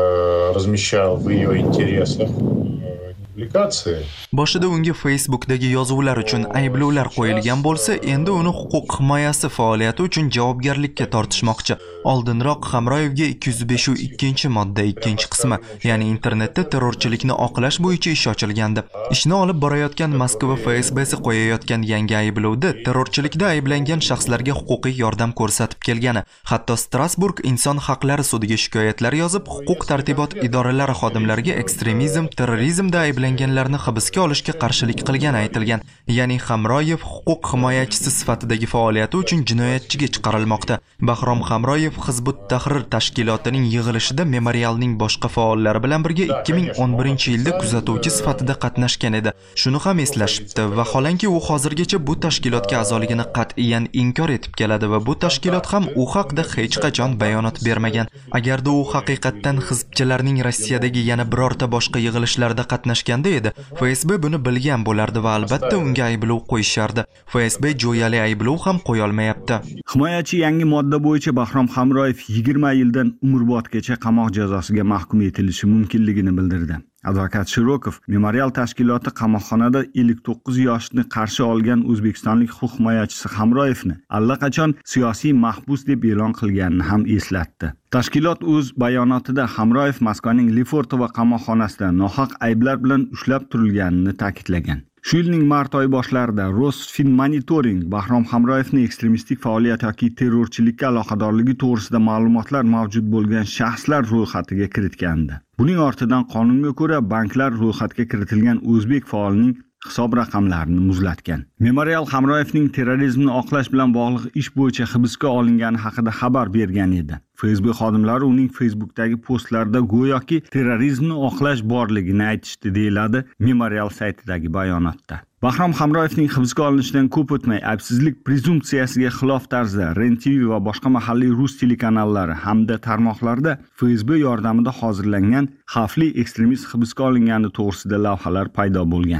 размещал в ее интересах publikatsiya. Boshida unga Facebookdagi yozuvlar uchun ayblovlar qo'yilgan bo'lsa, endi uni huquq himoyasi faoliyati uchun javobgarlikka tortishmoqchi. Oldinroq Hamroyevga ikki yuz besh ikkinchi modda ikkinchi qismi, ya'ni internetda terrorchilikni oqlash bo'yicha ish ochilgandi. Ishni olib borayotgan Moskva F S B'si qo'yayotgan yangi ayblovda terrorchilikda ayblangan shaxslarga huquqiy yordam ko'rsatib kelgani, hatto Strasburg inson haqlari sudiga shikoyatlar yozib, huquq tartibot idoralari xodimlariga ekstremizm, terrorizmda ayblanganlarni hibsga olishga qarshilik qilgani aytilgan. Ya'ni Hamroyev huquq himoyachisi sifatidagi faoliyati uchun jinoyatchiga chiqarilmoqda. Bahrom Hamroyev Hizbut Tahrir tashkilotining yig'ilishida Memorialning boshqa faollari bilan birga ikki ming o'n birinchi yilda kuzatuvchi sifatida qatnashgan edi. Shuni ham eslashibdi. Vaholanki u hozirgacha bu tashkilotga a'zoligini qat'iyan inkor etib keladi va bu tashkilot ham u haqida hech qachon bayonot bermagan. Agarda u haqiqatdan hizbchilarning Rossiyadagi yana birorta boshqa yig'ilishlarda qatnashganda edi, F S B buni bilgan bo'lardi va albatta unga ayblov qo'yishardi. F S B jo'yali ayblov ham qo'ya olmayapti. Himoyachi yangi modda bo'yicha Bahrom Hamroyev yigirma yildan umrbodgacha qamoq jazosiga mahkum etilishi mumkinligini bildirdi. Advokat Shirokov Memorial tashkiloti qamoqxonada ellik to'qqiz yoshni qarshi olgan o'zbekistonlik huquq himoyachisi Hamroyevni allaqachon siyosiy mahbus deb e'lon qilganini ham eslatdi. Tashkilot o'z bayonotida Hamroyev Moskvaning Lefortovo qamoqxonasida nohaq ayblar bilan ushlab turilganini ta'kidlagan. Shu yilning mart oyi boshlarida Rosfinmonitoring Bahrom Hamroyevning ekstremistik faoliyat yoki terrorchilikka aloqadorligi to'g'risida ma'lumotlar mavjud bo'lgan shaxslar ro'yxatiga kiritgandi. Buning ortidan qonunga ko'ra banklar ro'yxatga kiritilgan o'zbek faolining hisob raqamlarini muzlatgan. Memorial Hamroyevning terrorizmni oqlash bilan bog'liq ish bo'yicha hibsga olingani haqida xabar bergan edi. Facebook xodimlari uning Facebookdagi postlarida go'yoki terrorizmni oqlash borligini aytishdi, deyiladi Memorial saytidagi bayonotda. Bahrom Hamroyevning hibsga olinishidan ko'p o'tmay aybsizlik prezumpsiyasiga xilof tarzda R E N T V va boshqa mahalliy rus telekanallari hamda tarmoqlarda Facebook yordamida hozirlangan xavfli ekstremist hibsga olingani to'g'risida lavhalar paydo bo'lgan.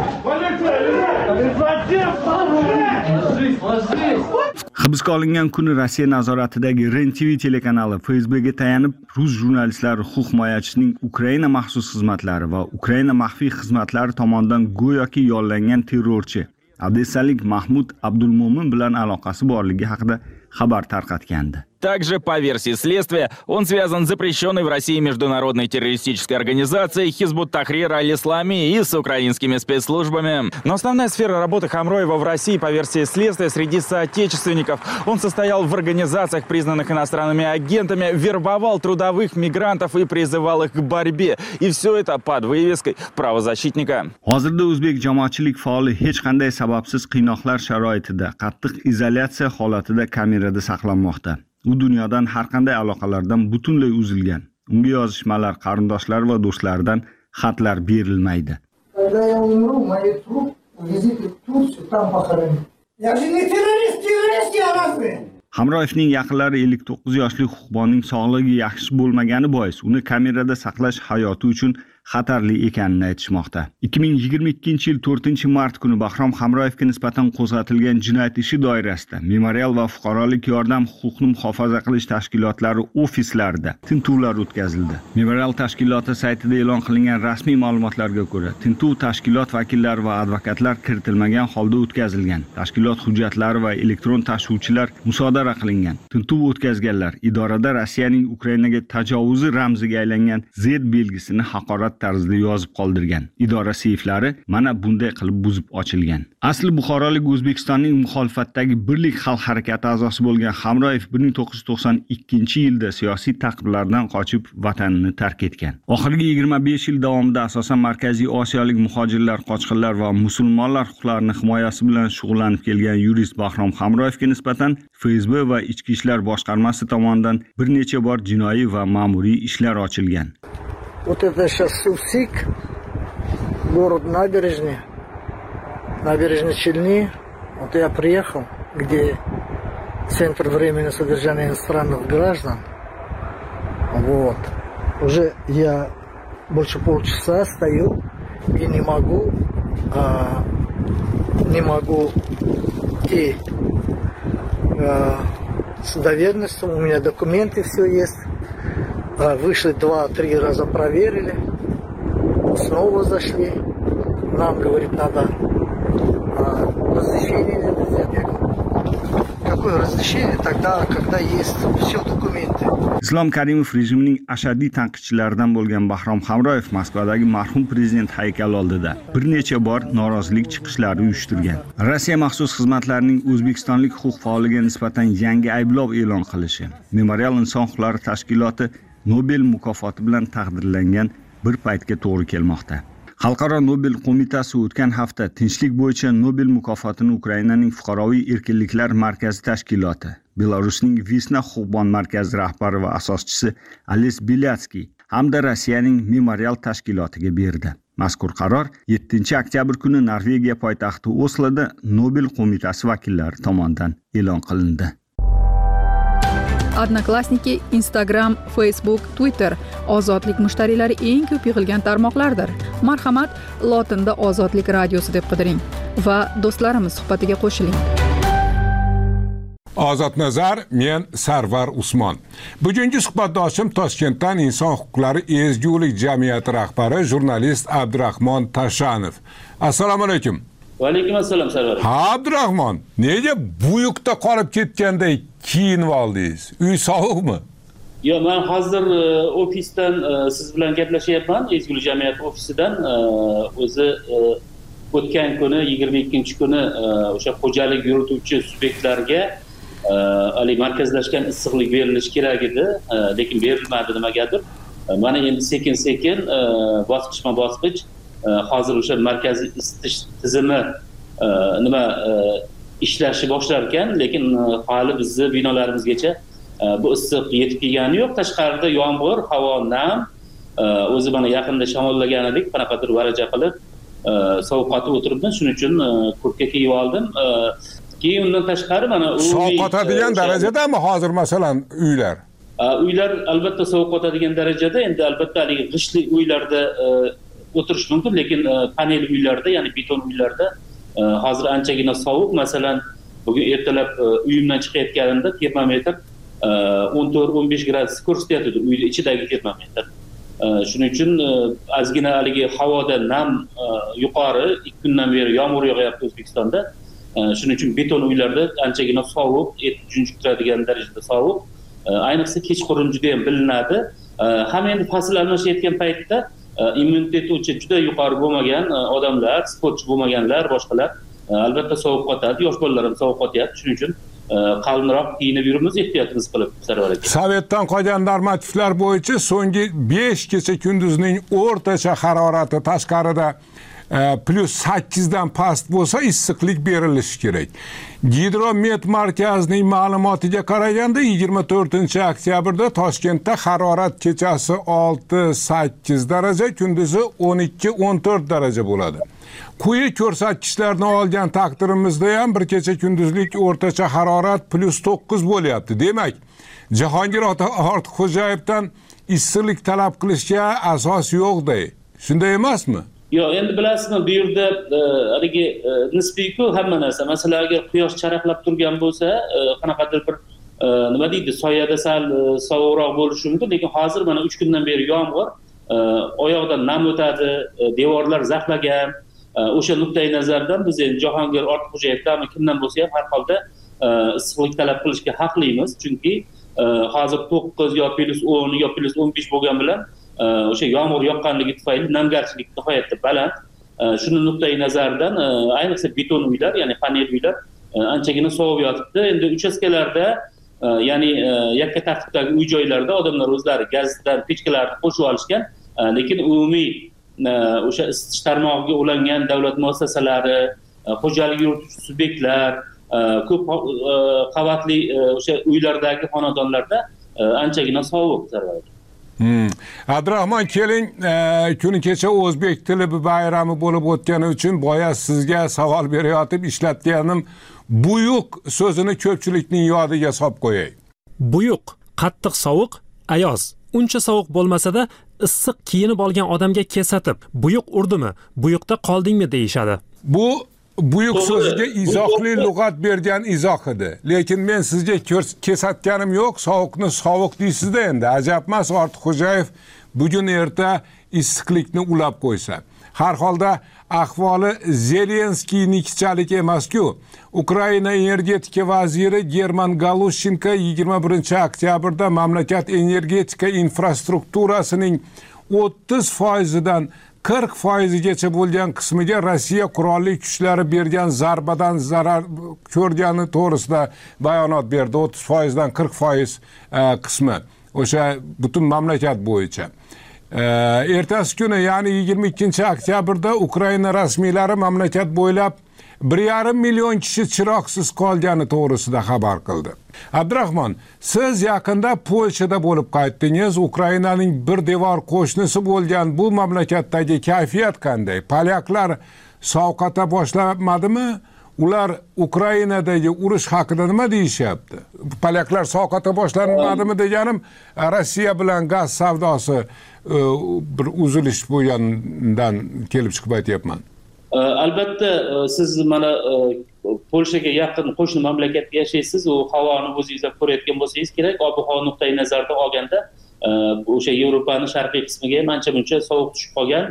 Hibsga olingan kuni Rossiya nazoratidagi R E N T V telekanali Facebookga tayanib, rus jurnalistlari, huquq himoyachisining Ukraina maxsus xizmatlari va Ukraina maxfiy xizmatlari tomonidan go'yoki yollangan terrorchi odessalik Mahmud Abdulmo'min bilan aloqasi borligi haqida xabar tarqatgandi. Также, по версии следствия, он связан с запрещенной в России международной террористической организацией Хизбут Тахрир аль-Ислами и с украинскими спецслужбами. Но основная сфера работы Хамроева в России, по версии следствия, среди соотечественников. Он состоял в организациях, признанных иностранными агентами, вербовал трудовых мигрантов и призывал их к борьбе. И все это под вывеской правозащитника. Hozirda o'zbek jamoatchilik faoli hech qanday sababsiz qiynoqlar sharoitida, qattiq izolyatsiya holatida kamerada saqlanmoqda. U dunyodan har qanday aloqalardan butunlay uzilgan. Unga yozishmalar, qarindoshlar va do'stlaridan xatlar berilmaydi. Когда я умру, мой труп увезите в Турцию, там похоронят. Я же не террорист, террорист я разве? Hamroyevning yaqinlari ellik to'qqiz yoshli huquqbonning sog'ligi yaxshi bo'lmagani bois uni kamerada saqlash hayoti uchun xatarli ekanini aytishmoqda. ikki ming yigirma ikkinchi yil to'rtinchi mart kuni Bahrom Hamroyevga nisbatan qo'zg'atilgan jinoyat ishi doirasida Memorial va fuqarolik yordam huquqni muhofaza qilish tashkilotlari ofislarida tintuvlar o'tkazildi. Memorial tashkiloti saytida e'lon qilingan rasmiy ma'lumotlarga ko'ra, tintuv tashkilot vakillari va advokatlar kiritilmagan holda o'tkazilgan. Tashkilot hujjatlari va elektron tashuvchilar musodara qilingan. Tintuv o'tkazganlar idorada Rossiyaning Ukrainaga tajovuzi ramziga aylangan Z belgisini haqorat tarzida yozib qoldirgan. Idora seyflari mana bunday qilib buzib ochilgan. Asli buxorolik O'zbekistonning muxolifatdagi Birlik xalq harakati a'zosi bo'lgan Hamroyev bir ming to'qqiz yuz to'qson ikkinchi yilda siyosiy ta'qiblardan qochib vatanini tark etgan. Oxirgi yigirma besh yil davomida asosan Markaziy Osiyolik muhojirlar, qochqinlar va musulmonlar huquqlarini himoyasi bilan shug'ullanib kelgan yurist Bahrom Hamroyevga nisbatan Facebook va Ichki ishlar boshqarmasi tomonidan bir necha bor jinoiy va ma'muriy ishlar ochilgan. Вот это сейчас Сувсик, город Набережный, Набережный Челны. Вот я приехал, где центр временного содержания иностранных граждан. Вот. Уже я больше полчаса стою и не могу, а, не могу идти а, с доверенностью. У меня документы все есть. Вышли два-три раза, проверили, снова зашли. Нам, говорит, надо а, разрешение взять. Я говорю, какое разрешение тогда, когда есть все документы? Islom Karimov rejimining ashaddiy tanqidchilaridan bo'lgan Bahrom Hamroyev Moskvadagi marhum prezident haykali oldida bir necha bor norozilik chiqishlari uyushtirgan. Rossiya maxsus xizmatlarining o'zbekistonlik huquq faoliga nisbatan yangi ayblov e'lon qilishi, Memorial inson huquqlari tashkiloti Nobel mukofoti bilan taqdirlangan bir paytga to'g'ri kelmoqda. Xalqaro Nobel qo'mitasi o'tgan hafta tinchlik bo'yicha Nobel mukofotini Ukrainaning fuqaroviy erkinliklar markazi tashkiloti, Belarusning Visna huquqbon markazi rahbari va asoschisi Ales Bilyatskiy hamda Rossiyaning Memorial tashkilotiga berdi. Mazkur qaror yettinchi oktyabr kuni Norvegiya poytaxti Osloda Nobel qo'mitasi vakillari tomonidan e'lon qilindi. Odnoklassniki, Instagram, Facebook, Twitter ozodlik mushtariylari eng ko'p yig'ilgan tarmoqlardir. Marhamat, lotinda Ozodlik radiosi deb qidiring va do'stlarimiz suhbatiga qo'shiling. Ozod nazar, men Sarvar Usmon. Bugungi suhbatdoshim Toshkentdan inson huquqlari ezgulik jamiyati rahbari jurnalist Abdurahmon Tashanov. Assalomu alaykum. Va alaykum assalom Sarvar. Ha, Abdurahmon, nega buyukda qolib ketganday kiyinib oldingiz? Uy sovuqmi? Yo, men hozir ofisdan siz bilan gaplashyapman, ezgulik jamiyati ofisidan. O'zi o'tgan kuni yigirma ikkinchi kuni o'sha xo'jalik yurituvchi subyektlarga ali markazlashgan issiqlik berilishi kerak edi, lekin berilmadi nimagadir. Mana endi sekin-sekin bosqichma-bosqich hozir o'sha markaziy isitish tizimi nima ishlashni boshlar ekan, lekin hali bizni binolarimizgacha bu issiq yetib kelgani yo'q. Tashqarida yomg'ir, havo nam, o'zi mana yaqinda shamollagan edik, qanaqadir varaja qilib sovuqotib o'tiribman, shuning uchun kurtka kiyib oldim. Keyin undan tashqari mana sovuqotadigan darajadami hozir masalan uylar? Uylar albatta sovuqotadigan darajada, endi albatta haligi g'ishtli uylarda o'tirish mumkin, lekin panel uylarda, ya'ni beton uylarda hozir anchagina sovuq. Masalan, bugun ertalab uyimdan chiqayotganimda termometr o'n to'rt o'n besh gradus ko'rsatyapti, uyning ichidagi termometr. Shuning uchun ozgina haligi havoda nam yuqori, ikki kundan beri yomg'ir yog'yapti O'zbekistonda. Shuning uchun beton uylarda anchagina sovuq, et junjiktiradigan darajada sovuq. Ayniqsa kechqurun juda ham bilinadi. Ham endi fasl almashayotgan paytda immuniteti o'cha juda yuqori bo'lmagan odamlar, sportchi bo'lmaganlar, boshqalar albatta sovuq qotadi, yosh bolalar ham sovuq qotyapti. Shuning uchun qalinroq kiyinib yurimiz, ehtiyotimiz qilib Sarvar aka. Sovetdan qolgan normativlar bo'yicha so'nggi besh kecha kunduzning o'rtacha harorati tashqarida plus sakkizdan past bo'lsa issiqlik berilishi kerak. Gidromet markazining ma'lumotiga qaraganda yigirma to'rtinchi oktyabrda Toshkentda harorat kechasi olti sakkiz daraja, kunduzi o'n ikki o'n to'rt daraja bo'ladi. Quyi ko'rsatkichlarni olgan taqdirimizda ham bir kecha kunduzlik o'rtacha harorat plus to'qqiz bo'lyapti. Demak, Jahongir Ortiqxo'jayevdan issiqlik talab qilishga asos yo'qday. Shunday emasmi? Yo'q, endi bilasizmi, bu yerda haligi nisbiy-ku hamma narsa. Masalan, agar quyosh charaqlab turgan bo'lsa, qanaqadir bir nima deydi, soyada sal sovuqroq bo'lishi mumkin, lekin hozir mana uch kundan beri yomg'ir, oyoqdan nam o'tadi, devorlar zaxlagan. O'sha nuqtai nazardan biz endi Jahongir Ortiqxo'jayevdan kimdan bo'lsa ham har holda issiqlik talab qilishga haqlimiz, chunki hozir to'qqiz yo plus o'n yo plus o'n besh bo'lgan bilan o'sha yomg'ir yoqqanligi tufayli namgarchilik nihoyatda baland. Shuni nuqtai nazardan ayniqsa beton uylar, ya'ni panel uylar anchagina sovib yotibdi. Endi uchastkalarda, ya'ni yakka tartibdagi uy joylarda odamlar o'zlari gazdan pechkalarni qo'shib olishgan, lekin umumiy o'sha isitish tarmog'iga ulangan davlat muassasalari, xo'jalik yurituvchi subyektlar, ko'p qavatli o'sha uylardagi xonadonlarda anchagina sovuq zarur. Hmm. Abdurahmon, keling, kuni kecha o'zbek tili bayrami bo'lib o'tgani uchun boya sizga savol berayotib ishlatganim buyuq so'zini ko'pchilikning yodiga solib qo'yay. Buyuq, qattiq sovuq, ayoz. Uncha sovuq bo'lmasa-da, issiq kiyinib olgan odamga kesatib, buyuq urdimi, buyuqda qoldingmi deyishadi. Bu buyuq so'ziga izohli lug'at bergan izoh edi. Lekin men sizga kesatganim yo'q, sovuqni sovuq deysizda endi. Ajab emas, Ortiqxo'jayev bugun erta issiqlikni ulab qo'ysa. Har holda ahvoli Zelenskiynikichalik emas-ku. Ukraina energetika vaziri German Galushenko yigirma birinchi oktyabrda mamlakat energetika infrastrukturasining o'ttiz foizidan qirq foizigacha bo'lgan qismiga Rossiya qurolli kuchlari bergan zarbadan zarar ko'rgani to'g'risida bayonot berdi. o'ttiz foizdan qirq foiz qismi o'sha butun mamlakat bo'yicha. Ertasi kuni, ya'ni yigirma ikkinchi oktyabrda Ukraina rasmiylari mamlakat bo'ylab bir yarim million kishi chiroqsiz qolgani to'g'risida xabar qildi. Abdurahmon, siz yaqinda Polshada bo'lib qaytdingiz. Ukrainaning bir devor qo'shnisi bo'lgan bu mamlakatdagi kayfiyat qanday? Polyaklar sovqota boshlamadimi? Ular Ukrainadagi urush haqida nima deyishyapti? Polyaklar sovqota boshlanmadimi deganim, Rossiya bilan gaz savdosi bir uzilish bo'lgandan kelib chiqib aytyapman. Albatta, siz mana Polshaga yaqin qo'shni mamlakatda yashaysiz, u havoni o'zingizdan ko'rayotgan bo'lsangiz kerak. Ob-havo nuqtai nazardan olganda o'sha Yevropaning sharqiy qismiga ham ancha-muncha sovuq tushib qolgan.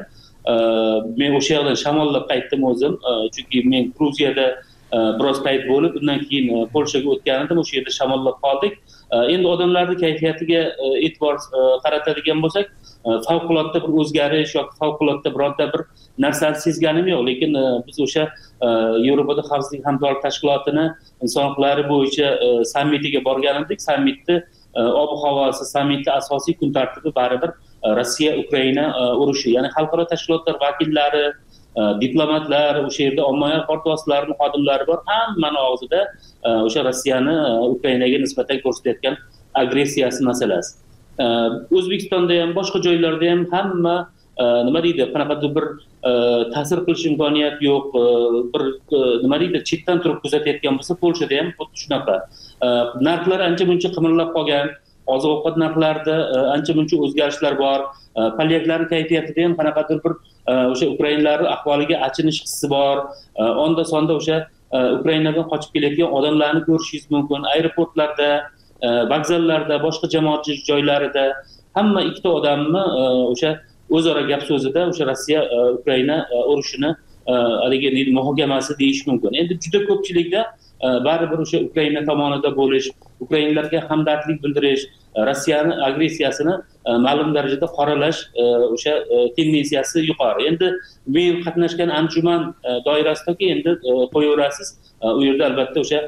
Men o'sha yerdan shamollab qaytdim o'zim, chunki men Gruziyada biroz payt bo'lib, undan keyin Polshaga o'tgan edim, o'sha yerda shamollab qoldik. Endi odamlarning kayfiyatiga e'tibor qaratadigan bo'lsak, favqulodda bir o'zgarish yoki favqulodda bironta bir narsani sezganim yo'q, lekin biz o'sha Yevropada xavfsizlik hamkorlik tashkilotini inson huquqlari bo'yicha sammitiga borgan edik. Sammitni ob-havosi, sammitning asosiy kun tartibi baribir Rossiya Ukraina urushi, ya'ni xalqaro tashkilotlar vakillari, diplomatlar, o'sha yerda ommaviy axborot vositalarining xodimlari bor, hammani og'zida o'sha Rossiyani Ukrainaga nisbatan ko'rsatayotgan agressiyasi masalasi. O'zbekistonda ham, boshqa joylarda ham hamma nima deydi, qanaqadir bir ta'sir qilish imkoniyati yo'q, bir nima deydi, chetdan turib kuzatayotgan bo'lsa, Polshada ham xuddi shunaqa. Narxlar ancha-muncha qimirlab qolgan, oziq-ovqat narxlarida ancha-muncha o'zgarishlar bor. Polyaklarning kayfiyatida ham qanaqadir bir o'sha Ukrainalar ahvoliga achinish hissi bor. Onda sonda o'sha Ukrainadan qochib kelayotgan odamlarni ko'rishingiz mumkin. Aeroportlarda, vokzallarda, boshqa jamoatchilik joylarida hamma ikkita odamni o'sha o'zaro gap so'zida o'sha Rossiya Ukraina urushini haligi muhokamasi deyish mumkin. Endi juda ko'pchilikda baribir o'sha Ukraina tomonida bo'lish, ukrainlarga hamdardlik bildirish, Rossiyani agressiyasini ma'lum darajada qoralash o'sha tendensiyasi yuqori. Endi bu yil qatnashgan anjuman doirasidagi endi qo'yaverasiz, u yerda albatta o'sha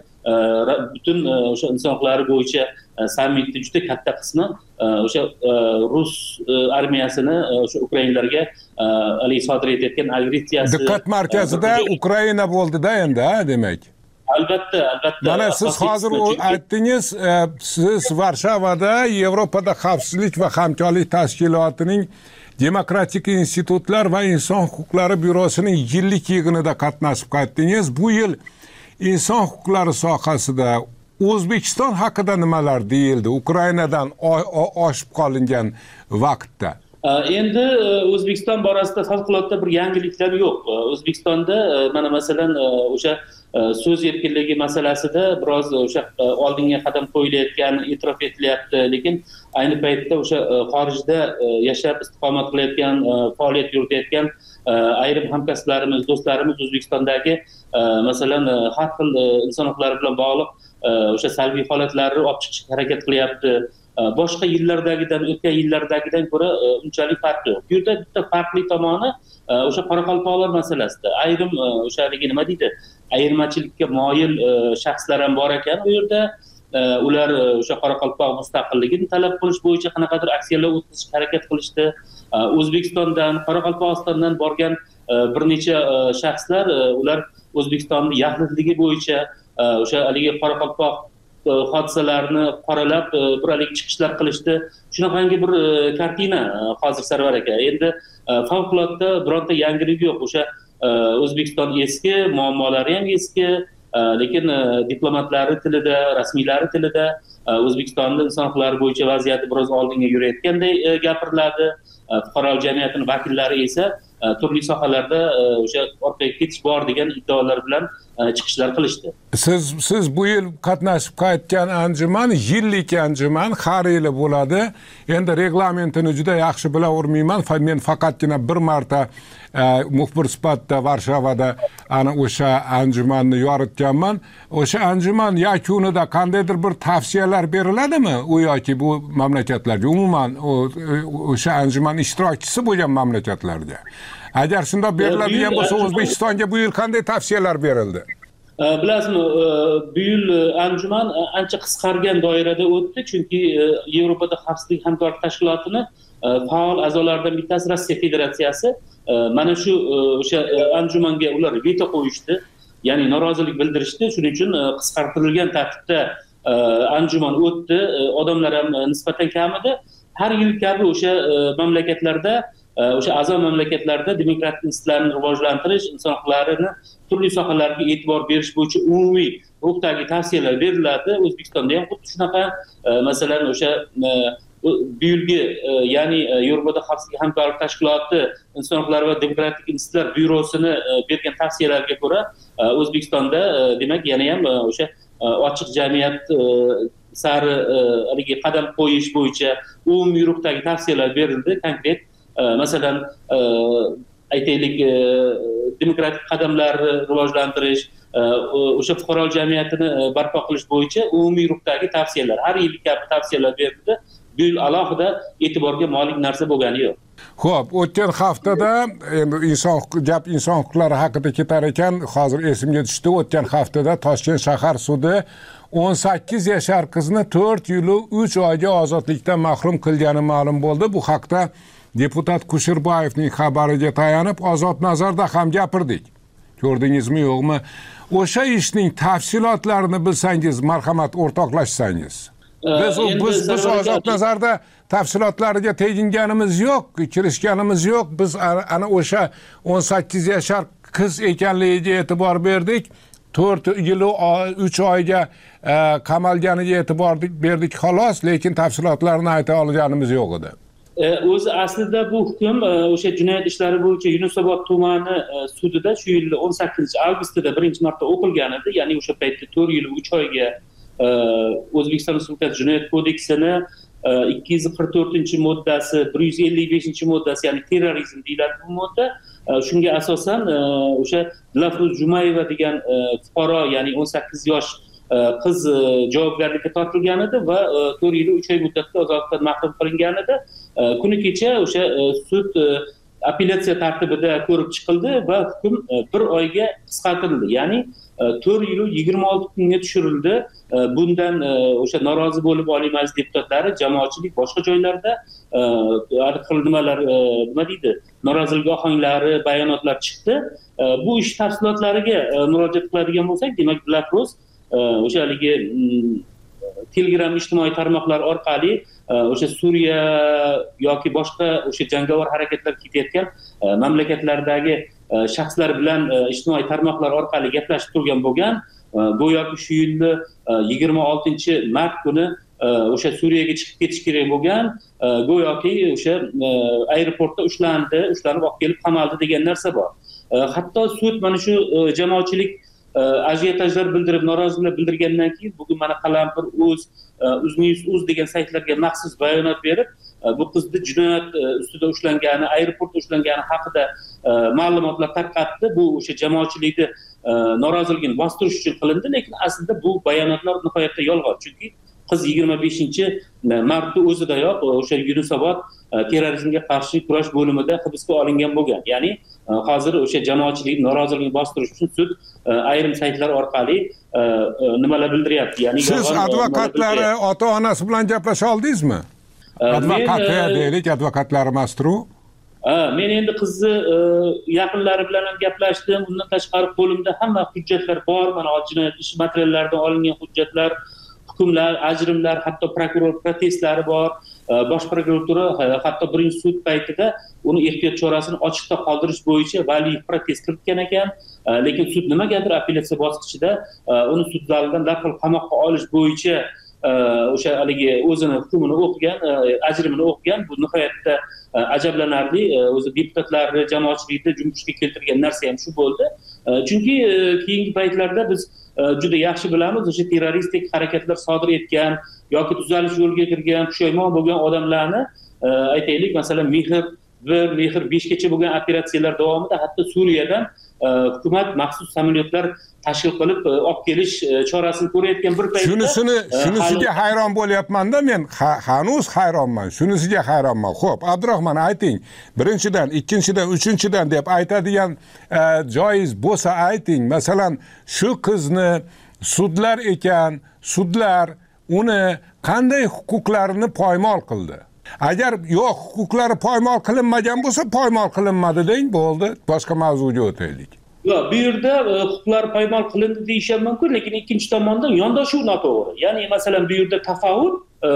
butun o'sha inson huquqlari bo'yicha sammitni juda katta qismi o'sha rus armiyasini o'sha ukrainlarga haligi sodir etayotgan agressiyasi diqqat markazida Ukraina bo'ldi-da endi, demak. Albatta, albatta. Mana siz hozir aytdingiz, siz Varshavada Yevropada xavfsizlik va hamkorlik tashkilotining Demokratik institutlar va inson huquqlari byurosining yillik yig'inida qatnashib qaytdingiz. Bu yil inson huquqlari sohasida O'zbekiston haqida nimalar deyildi Ukrainadan oshib qolingan vaqtda? Endi O'zbekiston borasida favqulodda bir yangiliklar yo'q. O'zbekistonda mana masalan o'sha so'z erkinligi masalasida biroz o'sha oldinga qadam qo'yilayotgani e'tirof etilyapti, lekin ayni paytda o'sha xorijda yashab istiqomat qilayotgan, faoliyat yuritayotgan ayrim hamkasblarimiz, do'stlarimiz O'zbekistondagi masalan har xil inson huquqlari bilan bog'liq o'sha salbiy holatlarni olib chiqishga harakat qilyapti. Boshqa yillardagidan, o'tgan yillardagidan ko'ra unchalik farq yo'q. Bu yerda bitta farqli tomoni o'sha qoraqalpoqlar masalasida. Ayrim o'sha haligi nima deydi, ayirmachilikka moyil shaxslar ham bor ekan. U yerda ular o'sha qoraqalpoq mustaqilligini talab qilish bo'yicha qanaqadir aksiyalar o'tkazishga harakat qilishdi. O'zbekistondan, Qoraqalpog'istondan borgan bir necha shaxslar ular O'zbekistonning yaxlitligi bo'yicha o'sha haligi qoraqalpoq hodisalarni qoralab bir haligi chiqishlar qilishdi. Shunaqangi bir kartina hozir Sarvar aka. Endi favqulodda bironta yangilik yo'q. O'sha O'zbekiston eski, muammolari ham eski, lekin diplomatlari tilida, rasmiylari tilida O'zbekistonda inson huquqlari bo'yicha vaziyati biroz oldinga yurayotganday gapiriladi. Fuqarolik jamiyatining vakillari esa turli sohalarda o'sha orqaga ketish bor degan iddaolar bilan chiqishlar qilishdi. Siz siz bu yil qatnashib qaytgan anjuman yillik anjuman, har yili bo'ladi. Endi reglamentini juda yaxshi bilavermayman. Men faqatgina bir marta muxbir sifatida Varshavada ana o'sha anjumanni yoritganman. O'sha anjuman yakunida qandaydir bir tavsiyalar beriladimi u yoki bu mamlakatlarga, umuman o'sha anjuman ishtirokchisi bo'lgan mamlakatlarga? Agar shunday beriladigan bo'lsa, O'zbekistonga bu yil qanday tavsiyalar berildi? Bilasizmi, bu yil anjuman ancha qisqargan doirada o'tdi, chunki Yevropada xavfsizlik hamkorlik tashkilotining faol a'zolaridan bittasi Rossiya Federatsiyasi. Mana shu o'sha anjumanga ular veto qo'yishdi, ya'ni norozilik bildirishdi. Shuning uchun qisqartirilgan tartibda anjuman o'tdi. Odamlar ham nisbatan kam edi. Har yil kabi o'sha mamlakatlarda, o'sha a'zo mamlakatlarda demokratik institutlarni rivojlantirish, inson huquqlarini turli sohalarga e'tibor berish bo'yicha umumiy huquqdagi tavsiyalar beriladi. O'zbekistonda ham xuddi shunaqa, masalan, o'sha bu yilgi, ya'ni Yevropada xavfsizlik hamkorlik tashkiloti inson huquqlari va demokratik institutlar byurosini bergan tavsiyalarga ko'ra O'zbekistonda demak yana ham o'sha ochiq jamiyat sari haligi qadam qo'yish bo'yicha umumiy ruhdagi tavsiyalar berildi. Konkret masalan aytaylik, demokratik qadamlarni rivojlantirish, o'sha fuqarolik jamiyatini barpo qilish bo'yicha umumiy ruhdagi tavsiyalar, har yil kabi tavsiyalar berildi. Bu yil alohida e'tiborga molik narsa bo'lgani yo'q. Xo'p, o'tgan haftada endi inson gap inson huquqlari haqida ketar ekan, hozir esimga tushdi. O'tgan haftada Toshkent shahar sudi o'n sakkiz yashar qizni to'rt yil uch oyga ozodlikdan mahrum qilgani ma'lum bo'ldi. Bu haqda deputat Kusherbayevning xabariga tayanib Ozod nazarda ham gapirdik. Ko'rdingizmi, yo'qmi? O'sha ishning tafsilotlarini bilsangiz, marhamat o'rtoqlashsangiz. Biz biz biz Ozod nazarda tafsilotlariga teginganimiz yo'q, kirishganimiz yo'q. Biz ana o'sha o'n sakkiz yashar qiz ekanligiga e'tibor berdik. to'rt yil uch oyga qamalganiga e'tibor berdik xolos, lekin tafsilotlarini ayta olganimiz yo'q edi. O'zi aslida bu hukm o'sha jinoyat ishlari bo'yicha Yunusobod tumani sudida shu yil o'n sakkizinchi avgustida birinchi marta o'qilgan edi. Ya'ni o'sha paytda to'rt yil uch oyga O'zbekiston Respublikasi Jinoyat kodeksini ikki yuz qirq to'rtinchi moddasi, bir yuz ellik beshinchi moddasi, ya'ni terrorizm deyiladi bu modda. Shunga asosan o'sha Dilafruz Jumayeva degan fuqaro, ya'ni o'n sakkiz yosh qiz javobgarlikka tortilgan edi va to'rt yil uch oy muddatga ozodlikdan mahrum qilingan edi. Kuni kecha o'sha sud apellyatsiya tartibida ko'rib chiqildi va hukm bir oyga qisqartirildi. Ya'ni to'rt yil yigirma olti kunga tushirildi. Bundan o'sha norozi bo'lib Oliy Majlis deputatlari, jamoatchilik boshqa joylarda nimalar nima deydi, norozilik ohanglari, bayonotlar chiqdi. Bu ish tafsilotlariga murojaat qiladigan bo'lsak, demak Dilafruz o'sha haligi Telegram ijtimoiy tarmoqlar orqali o'sha Suriya yoki boshqa o'sha jangovar harakatlar ketayotgan mamlakatlardagi shaxslar bilan ijtimoiy tarmoqlar orqali gaplashib turgan bo'lgan. Go'yoki shu yilni yigirma oltinchi mart kuni o'sha Suriyaga chiqib ketish kerak bo'lgan, go'yoki o'sha aeroportda ushlandi, ushlanib olib kelib qamaldi degan narsa bor. Hatto sud mana shu jamoatchilik ajiotajlar bildirib, norozilik bildirgandan keyin bugun mana Qalampir Uz, Uznews Uz degan saytlarga maxsus bayonot berib, bu qizni jinoyat ustida ushlangani, aeroportda ushlangani haqida ma'lumotlar tarqatdi. Bu o'sha jamoatchilikni noroziligini bostirish uchun qilindi, lekin aslida bu bayonotlar nihoyatda yolg'on. Chunki qiz yigirma beshinchi martda o'zidayoq o'sha Yunusobod terrorizmga qarshi kurash bo'limida hibsga olingan bo'lgan. Ya'ni hozir o'sha jamoatchilik noroziligini bostirish uchun sud ayrim saytlar orqali nimalar bildiryapti. Ya'ni siz advokatlari ota-onasi bilan gaplasha oldingizmi? Advokat deylik, advokatlari emas-ku. Men endi qizni yaqinlari bilan ham gaplashdim. Undan tashqari qo'limda hamma hujjatlar bor. Mana jinoyat ishi materiallaridan olingan hujjatlar, hukmlar, ajrimlar, hatto prokuror protestlari bor. Bosh prokuratura hatto birinchi sud paytida uni ehtiyot chorasini ochiqda qoldirish bo'yicha valiy protest kiritgan ekan. Lekin sud nimagadir apellyatsiya bosqichida uni sud zalidan darhol qamoqqa olish bo'yicha o'sha haligi o'zini hukmini o'qigan, ajrimini o'qigan. Bu nihoyatda ajablanarli. O'zi deputatlarni, jamoatchilikni junbushga keltirgan narsa ham shu bo'ldi. Chunki keyingi paytlarda biz juda yaxshi bilamiz, o'sha terroristik harakatlar sodir etgan yoki tuzalish yo'liga kirgan, pushaymon bo'lgan odamlarni aytaylik, masalan, Mehr bir, Mehr besh gacha bo'lgan operatsiyalar davomida hatto Suriyadan hukumat maxsus samolyotlar tashkil qilib olib kelish chorasini ko'rayotgan bir paytda shunisini shunisiga hayron bo'lyapman-da men, hanuz hayronman, shunisiga hayronman. Xo'p, Abdurahmon ayting. Birinchidan, ikkinchidan, uchinchidan deb aytadigan joiz bo'lsa ayting. Masalan, shu qizni sudlar ekan, sudlar uni qanday huquqlarini poymol qildi? Agar yo'q, huquqlari poymol qilinmagan bo'lsa, poymol qilinmadi deng, bo'ldi. Boshqa mavzuga o'taylik. Yo'q, bu yerda huquqlar poymol qilindi deyish ham mumkin, lekin ikkinchi tomondan yondashuv noto'g'ri. Ya'ni masalan, bu yerda tafovut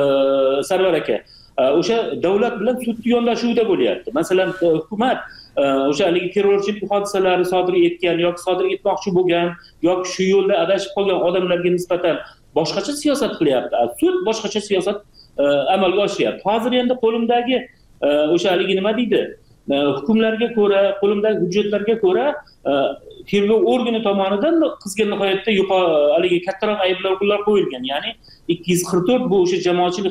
Sarvar aka, o'sha davlat bilan sudni yondashuvida bo'lyapti. Masalan, hukumat o'sha haligi terrorchilik hodisalari sodir etgan yoki sodir etmoqchi bo'lgan yoki shu yo'lda adashib qolgan odamlarga nisbatan boshqacha siyosat qilyapti. Sud boshqacha siyosat amalga oshiryapti. Hozir endi qo'limdagi o'sha haligi nima deydi, hukmlarga ko'ra, qo'limdagi hujjatlarga ko'ra tergov organi tomonidan qizga nihoyatda haligi kattaroq ayblovlar qo'yilgan. Ya'ni ikki yuz qirq to'rt bu o'sha jamoatchilik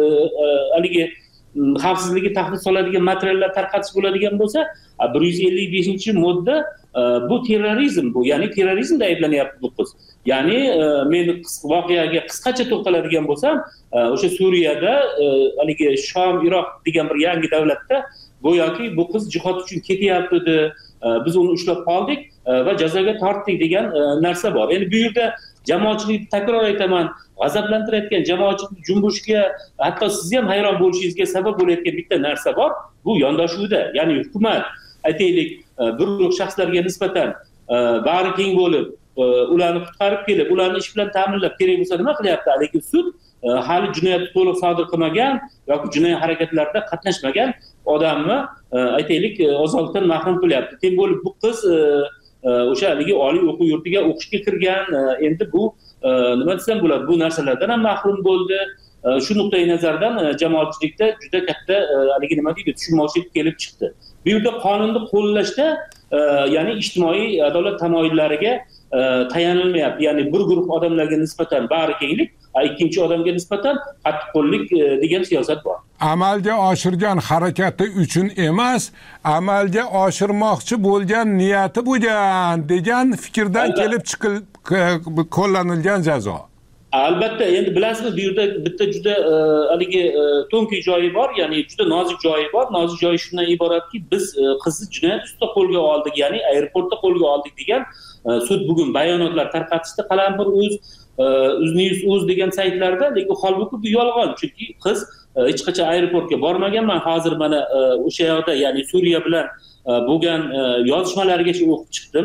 haligi xavfsizligi tahdid soladigan materiallar tarqatish bo'ladigan bo'lsa, bir yuz ellik beshinchi modda bu terrorizm bu, ya'ni terrorizmda ayblanyapti bu qiz. Ya'ni men voqeaga qisqacha to'xtaladigan bo'lsam, o'sha Suriyada haligi Shom, Iroq degan bir yangi davlatda go'yoki bu qiz jihod uchun ketyapti, biz uni ushlab qoldik va jazoga tortdik degan narsa bor. Endi bu yerda jamoatchilikni takror aytaman, g'azablantirayotgan jamoatchilik jumbushiga, hatto siz ham hayron bo'lishingizga sabab bo'layotgan bitta narsa bor. Bu yondashuvda, ya'ni hukumat aytaylik bir guruh shaxslarga nisbatan bari teng bo'lib, ularni qutqarib kelib, ularni ish bilan ta'minlab kerak bo'lsa nima qilyapti? Lekin sud hali jinoyatni to'liq sodir qilmagan yoki jinoiy harakatlarda qatnashmagan odamni aytaylik ozodlikdan mahrum qilyapti. Teng bo'lib bu qiz o'sha haligi oliy o'quv yurtiga o'qishga kirgan, endi bu nima desam bo'ladi, bu narsalardan ham mahrum bo'ldi. Shu nuqtai nazardan jamoatchilikda juda katta haligi nima deydi, tushunmovchilik kelib chiqdi. Bu yerda qonunni qo'llashda ya'ni ijtimoiy adolat tamoyillariga tayanilmayapti. Ya'ni bir guruh odamlarga nisbatan bari kenglik, ikkinchi odamga nisbatan qattiqqo'llik degan siyosat bor. Amalga oshirgan harakati uchun emas, amalga oshirmoqchi bo'lgan niyati bo'lgan degan fikrdan kelib chiqib qo'llanilgan jazo. Albatta, endi bilasizmi, bu yerda bitta juda haligi to'nki joyi bor, ya'ni juda nozik joyi bor. Nozik joyi shundan iboratki, biz qizni jinoyat ustida qo'lga oldik, ya'ni aeroportda qo'lga oldik degan sud bugun bayonotlar tarqatishdi. Qalampir o'z, Uznews o'z degan saytlarda, lekin holbuki bu yolg'on, chunki qiz hech qachon aeroportga bormagan. Men hozir mana o'sha yoqda, ya'ni Suriya bilan bo'lgan yozishmalargacha o'qib chiqdim.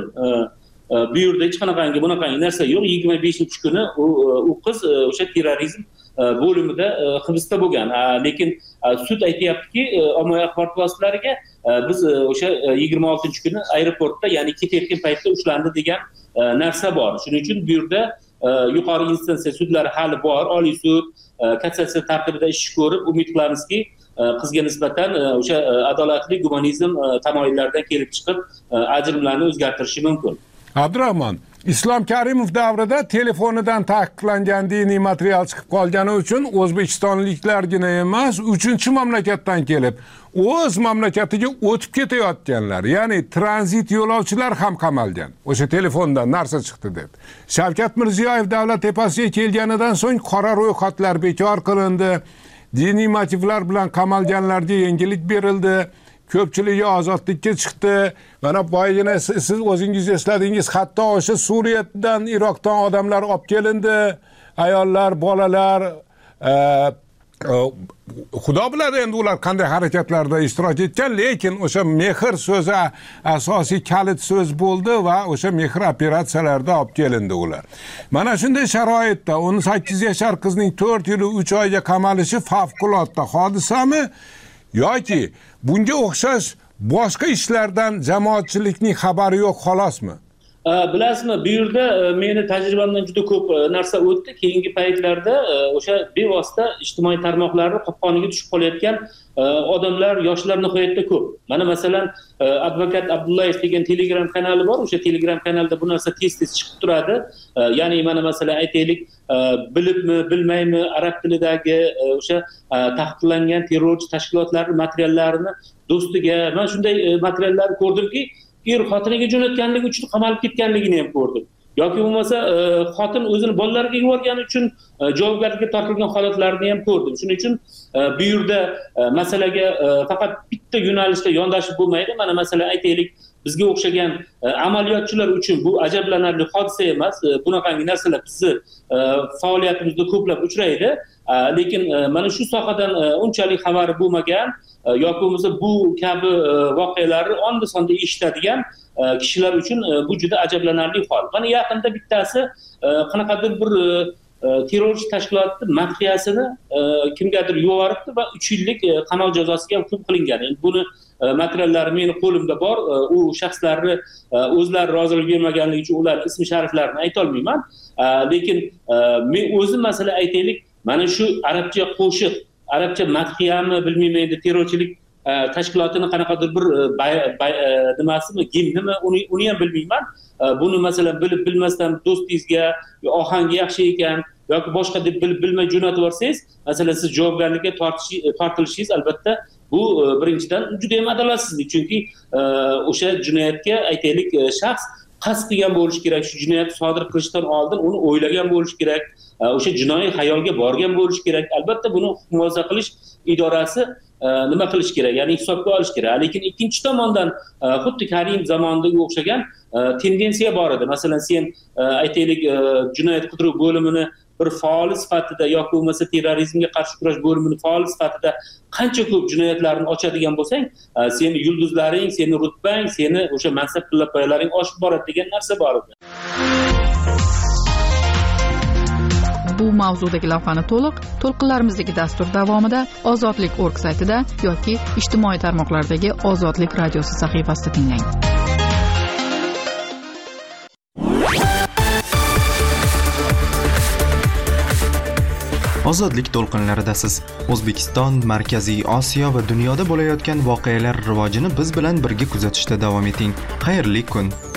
Bu yerda hech qanaqangi bunaqangi narsa yo'q. yigirma beshinchi kuni u qiz o'sha terrorizm bo'limida hibsda bo'lgan. Lekin sud aytayaptiki, ommaviy axborot vositalariga biz o'sha yigirma oltinchi kuni aeroportda, ya'ni ketayotgan paytda ushlandi degan narsa bor. Shuning uchun bu yerda yuqori instansiya sudlari hali bor. Oliy sud kassatsiya tartibida ish ko'rib, umid qilamizki, qizga nisbatan o'sha adolatli gumanizm tamoyillaridan kelib chiqib ajrimlarni o'zgartirishi mumkin. Abdurahmon, Islom Karimov davrida telefonidan taqiqlangan diniy material chiqib qolgani uchun o'zbekistonliklargina emas, uchinchi mamlakatdan kelib o'z mamlakatiga o'tib ketayotganlar, ya'ni tranzit yo'lovchilar ham qamalgan. O'sha telefondan narsa chiqdi deb. Shavkat Mirziyoyev davlat tepasiga kelganidan so'ng qora ro'yxatlar bekor qilindi. Diniy motivlar bilan qamalganlarga yengillik berildi. Ko'pchiligi ozodlikka chiqdi. Mana boyagina siz o'zingiz esladingiz, hatto o'sha Suriyadan, Iroqdan odamlar olib kelindi. Ayollar, bolalar, xudo biladi endi ular qanday harakatlarda ishtirok etgan, lekin o'sha mehr so'zi asosiy kalit so'z bo'ldi va o'sha mehr operatsiyalarida olib kelindi ular. Mana shunday sharoitda o'n sakkiz yashar qizning to'rt yil uch oyga qamalishi favqulodda hodisami yoki bunga o'xshash boshqa ishlardan jamoatchilikning xabari yo'q xolosmi? Bilasizmi, bu yerda meni tajribamdan juda ko'p narsa o'tdi. Keyingi paytlarda o'sha bevosita ijtimoiy tarmoqlarning qopqoniga tushib qolayotgan odamlar, yoshlar nihoyatda ko'p. Mana masalan, advokat Abdullayev degan Telegram kanali bor. O'sha Telegram kanalda bu narsa tez-tez chiqib turadi. Ya'ni mana masalan aytaylik, bilibmi, bilmaymi, arab tilidagi o'sha taqiqlangan terrorchi tashkilotlarning materiallarini do'stiga, men shunday materiallar ko'rdimki, er xotiniga jo'natganligi uchun qamalib ketganligini ham ko'rdim. Yoki bo'lmasa xotin o'zini bolalariga yuborgani uchun javobgarlikka tortilgan holatlarni ham ko'rdim. Shuning uchun bu yerda masalaga faqat bitta yo'nalishda yondashib bo'lmaydi. Mana masalan aytaylik, bizga o'xshagan amaliyotchilar uchun bu ajablanarli hodisa emas. Bunaqangi narsalar bizni faoliyatimizda ko'plab uchraydi. Lekin mana shu sohadan unchalik xabari bo'lmagan yoki bo'lmasa bu kabi voqealarni onda-sonda eshitadigan kishilar uchun bu juda ajablanarli hol. Mana yaqinda bittasi qanaqadir bir terrorchi tashkilotni madhiyasini kimgadir yuboribdi va uch yillik qamoq jazosiga hukm qilingan. Endi buni materiallari meni qo'limda bor. U shaxslarni o'zlari rozilik bermaganligi uchun ularning ismi shariflarini ayta olmayman. Lekin men o'zim masalan aytaylik, mana shu arabcha qo'shiq, arabcha madhiyami bilmayman, endi terrorchilik tashkilotini qanaqadir bir nimasimi, gimnimi, uni uni ham bilmayman. Buni masalan bilib bilmasdan do'stingizga ohangi yaxshi ekan yoki boshqa deb bilib bilmay jo'natib yuborsangiz, masalan siz javobgarlikka tortilishingiz albatta bu birinchidan juda ham adolatsizlik. Chunki o'sha jinoyatga aytaylik shaxs qasd qilgan bo'lishi kerak. Shu jinoyatni sodir qilishdan oldin uni o'ylagan bo'lishi kerak. O'sha jinoiy xayolga borgan bo'lishi kerak. Albatta buni huquq muhofaza qilish idorasi nima qilish kerak, ya'ni hisobga olish kerak. Lekin ikkinchi tomondan xuddi Karim zamonidagi o'xshagan tendensiya bor edi. Masalan, sen aytaylik jinoyat qidiruv bo'limini bir faol sifatida yoki bo'lmasa terrorizmga qarshi kurash bo'limini faol sifatida qancha ko'p jinoyatlarni ochadigan bo'lsang, seni yulduzlaring, seni rutbang, seni o'sha mansab pillapoyalaring oshib boradi degan narsa bor edi. Bu mavzudagi lavhani to'liq to'lqinlarimizdagi dastur davomida Ozodlik nokta org saytida yoki ijtimoiy tarmoqlardagi Ozodlik radiosi sahifasida tinglang. Ozodlik to'lqinlaridasiz. O'zbekiston, Markaziy Osiyo va dunyoda bo'layotgan voqealar rivojini biz bilan birga kuzatishda davom eting. Xayrli kun.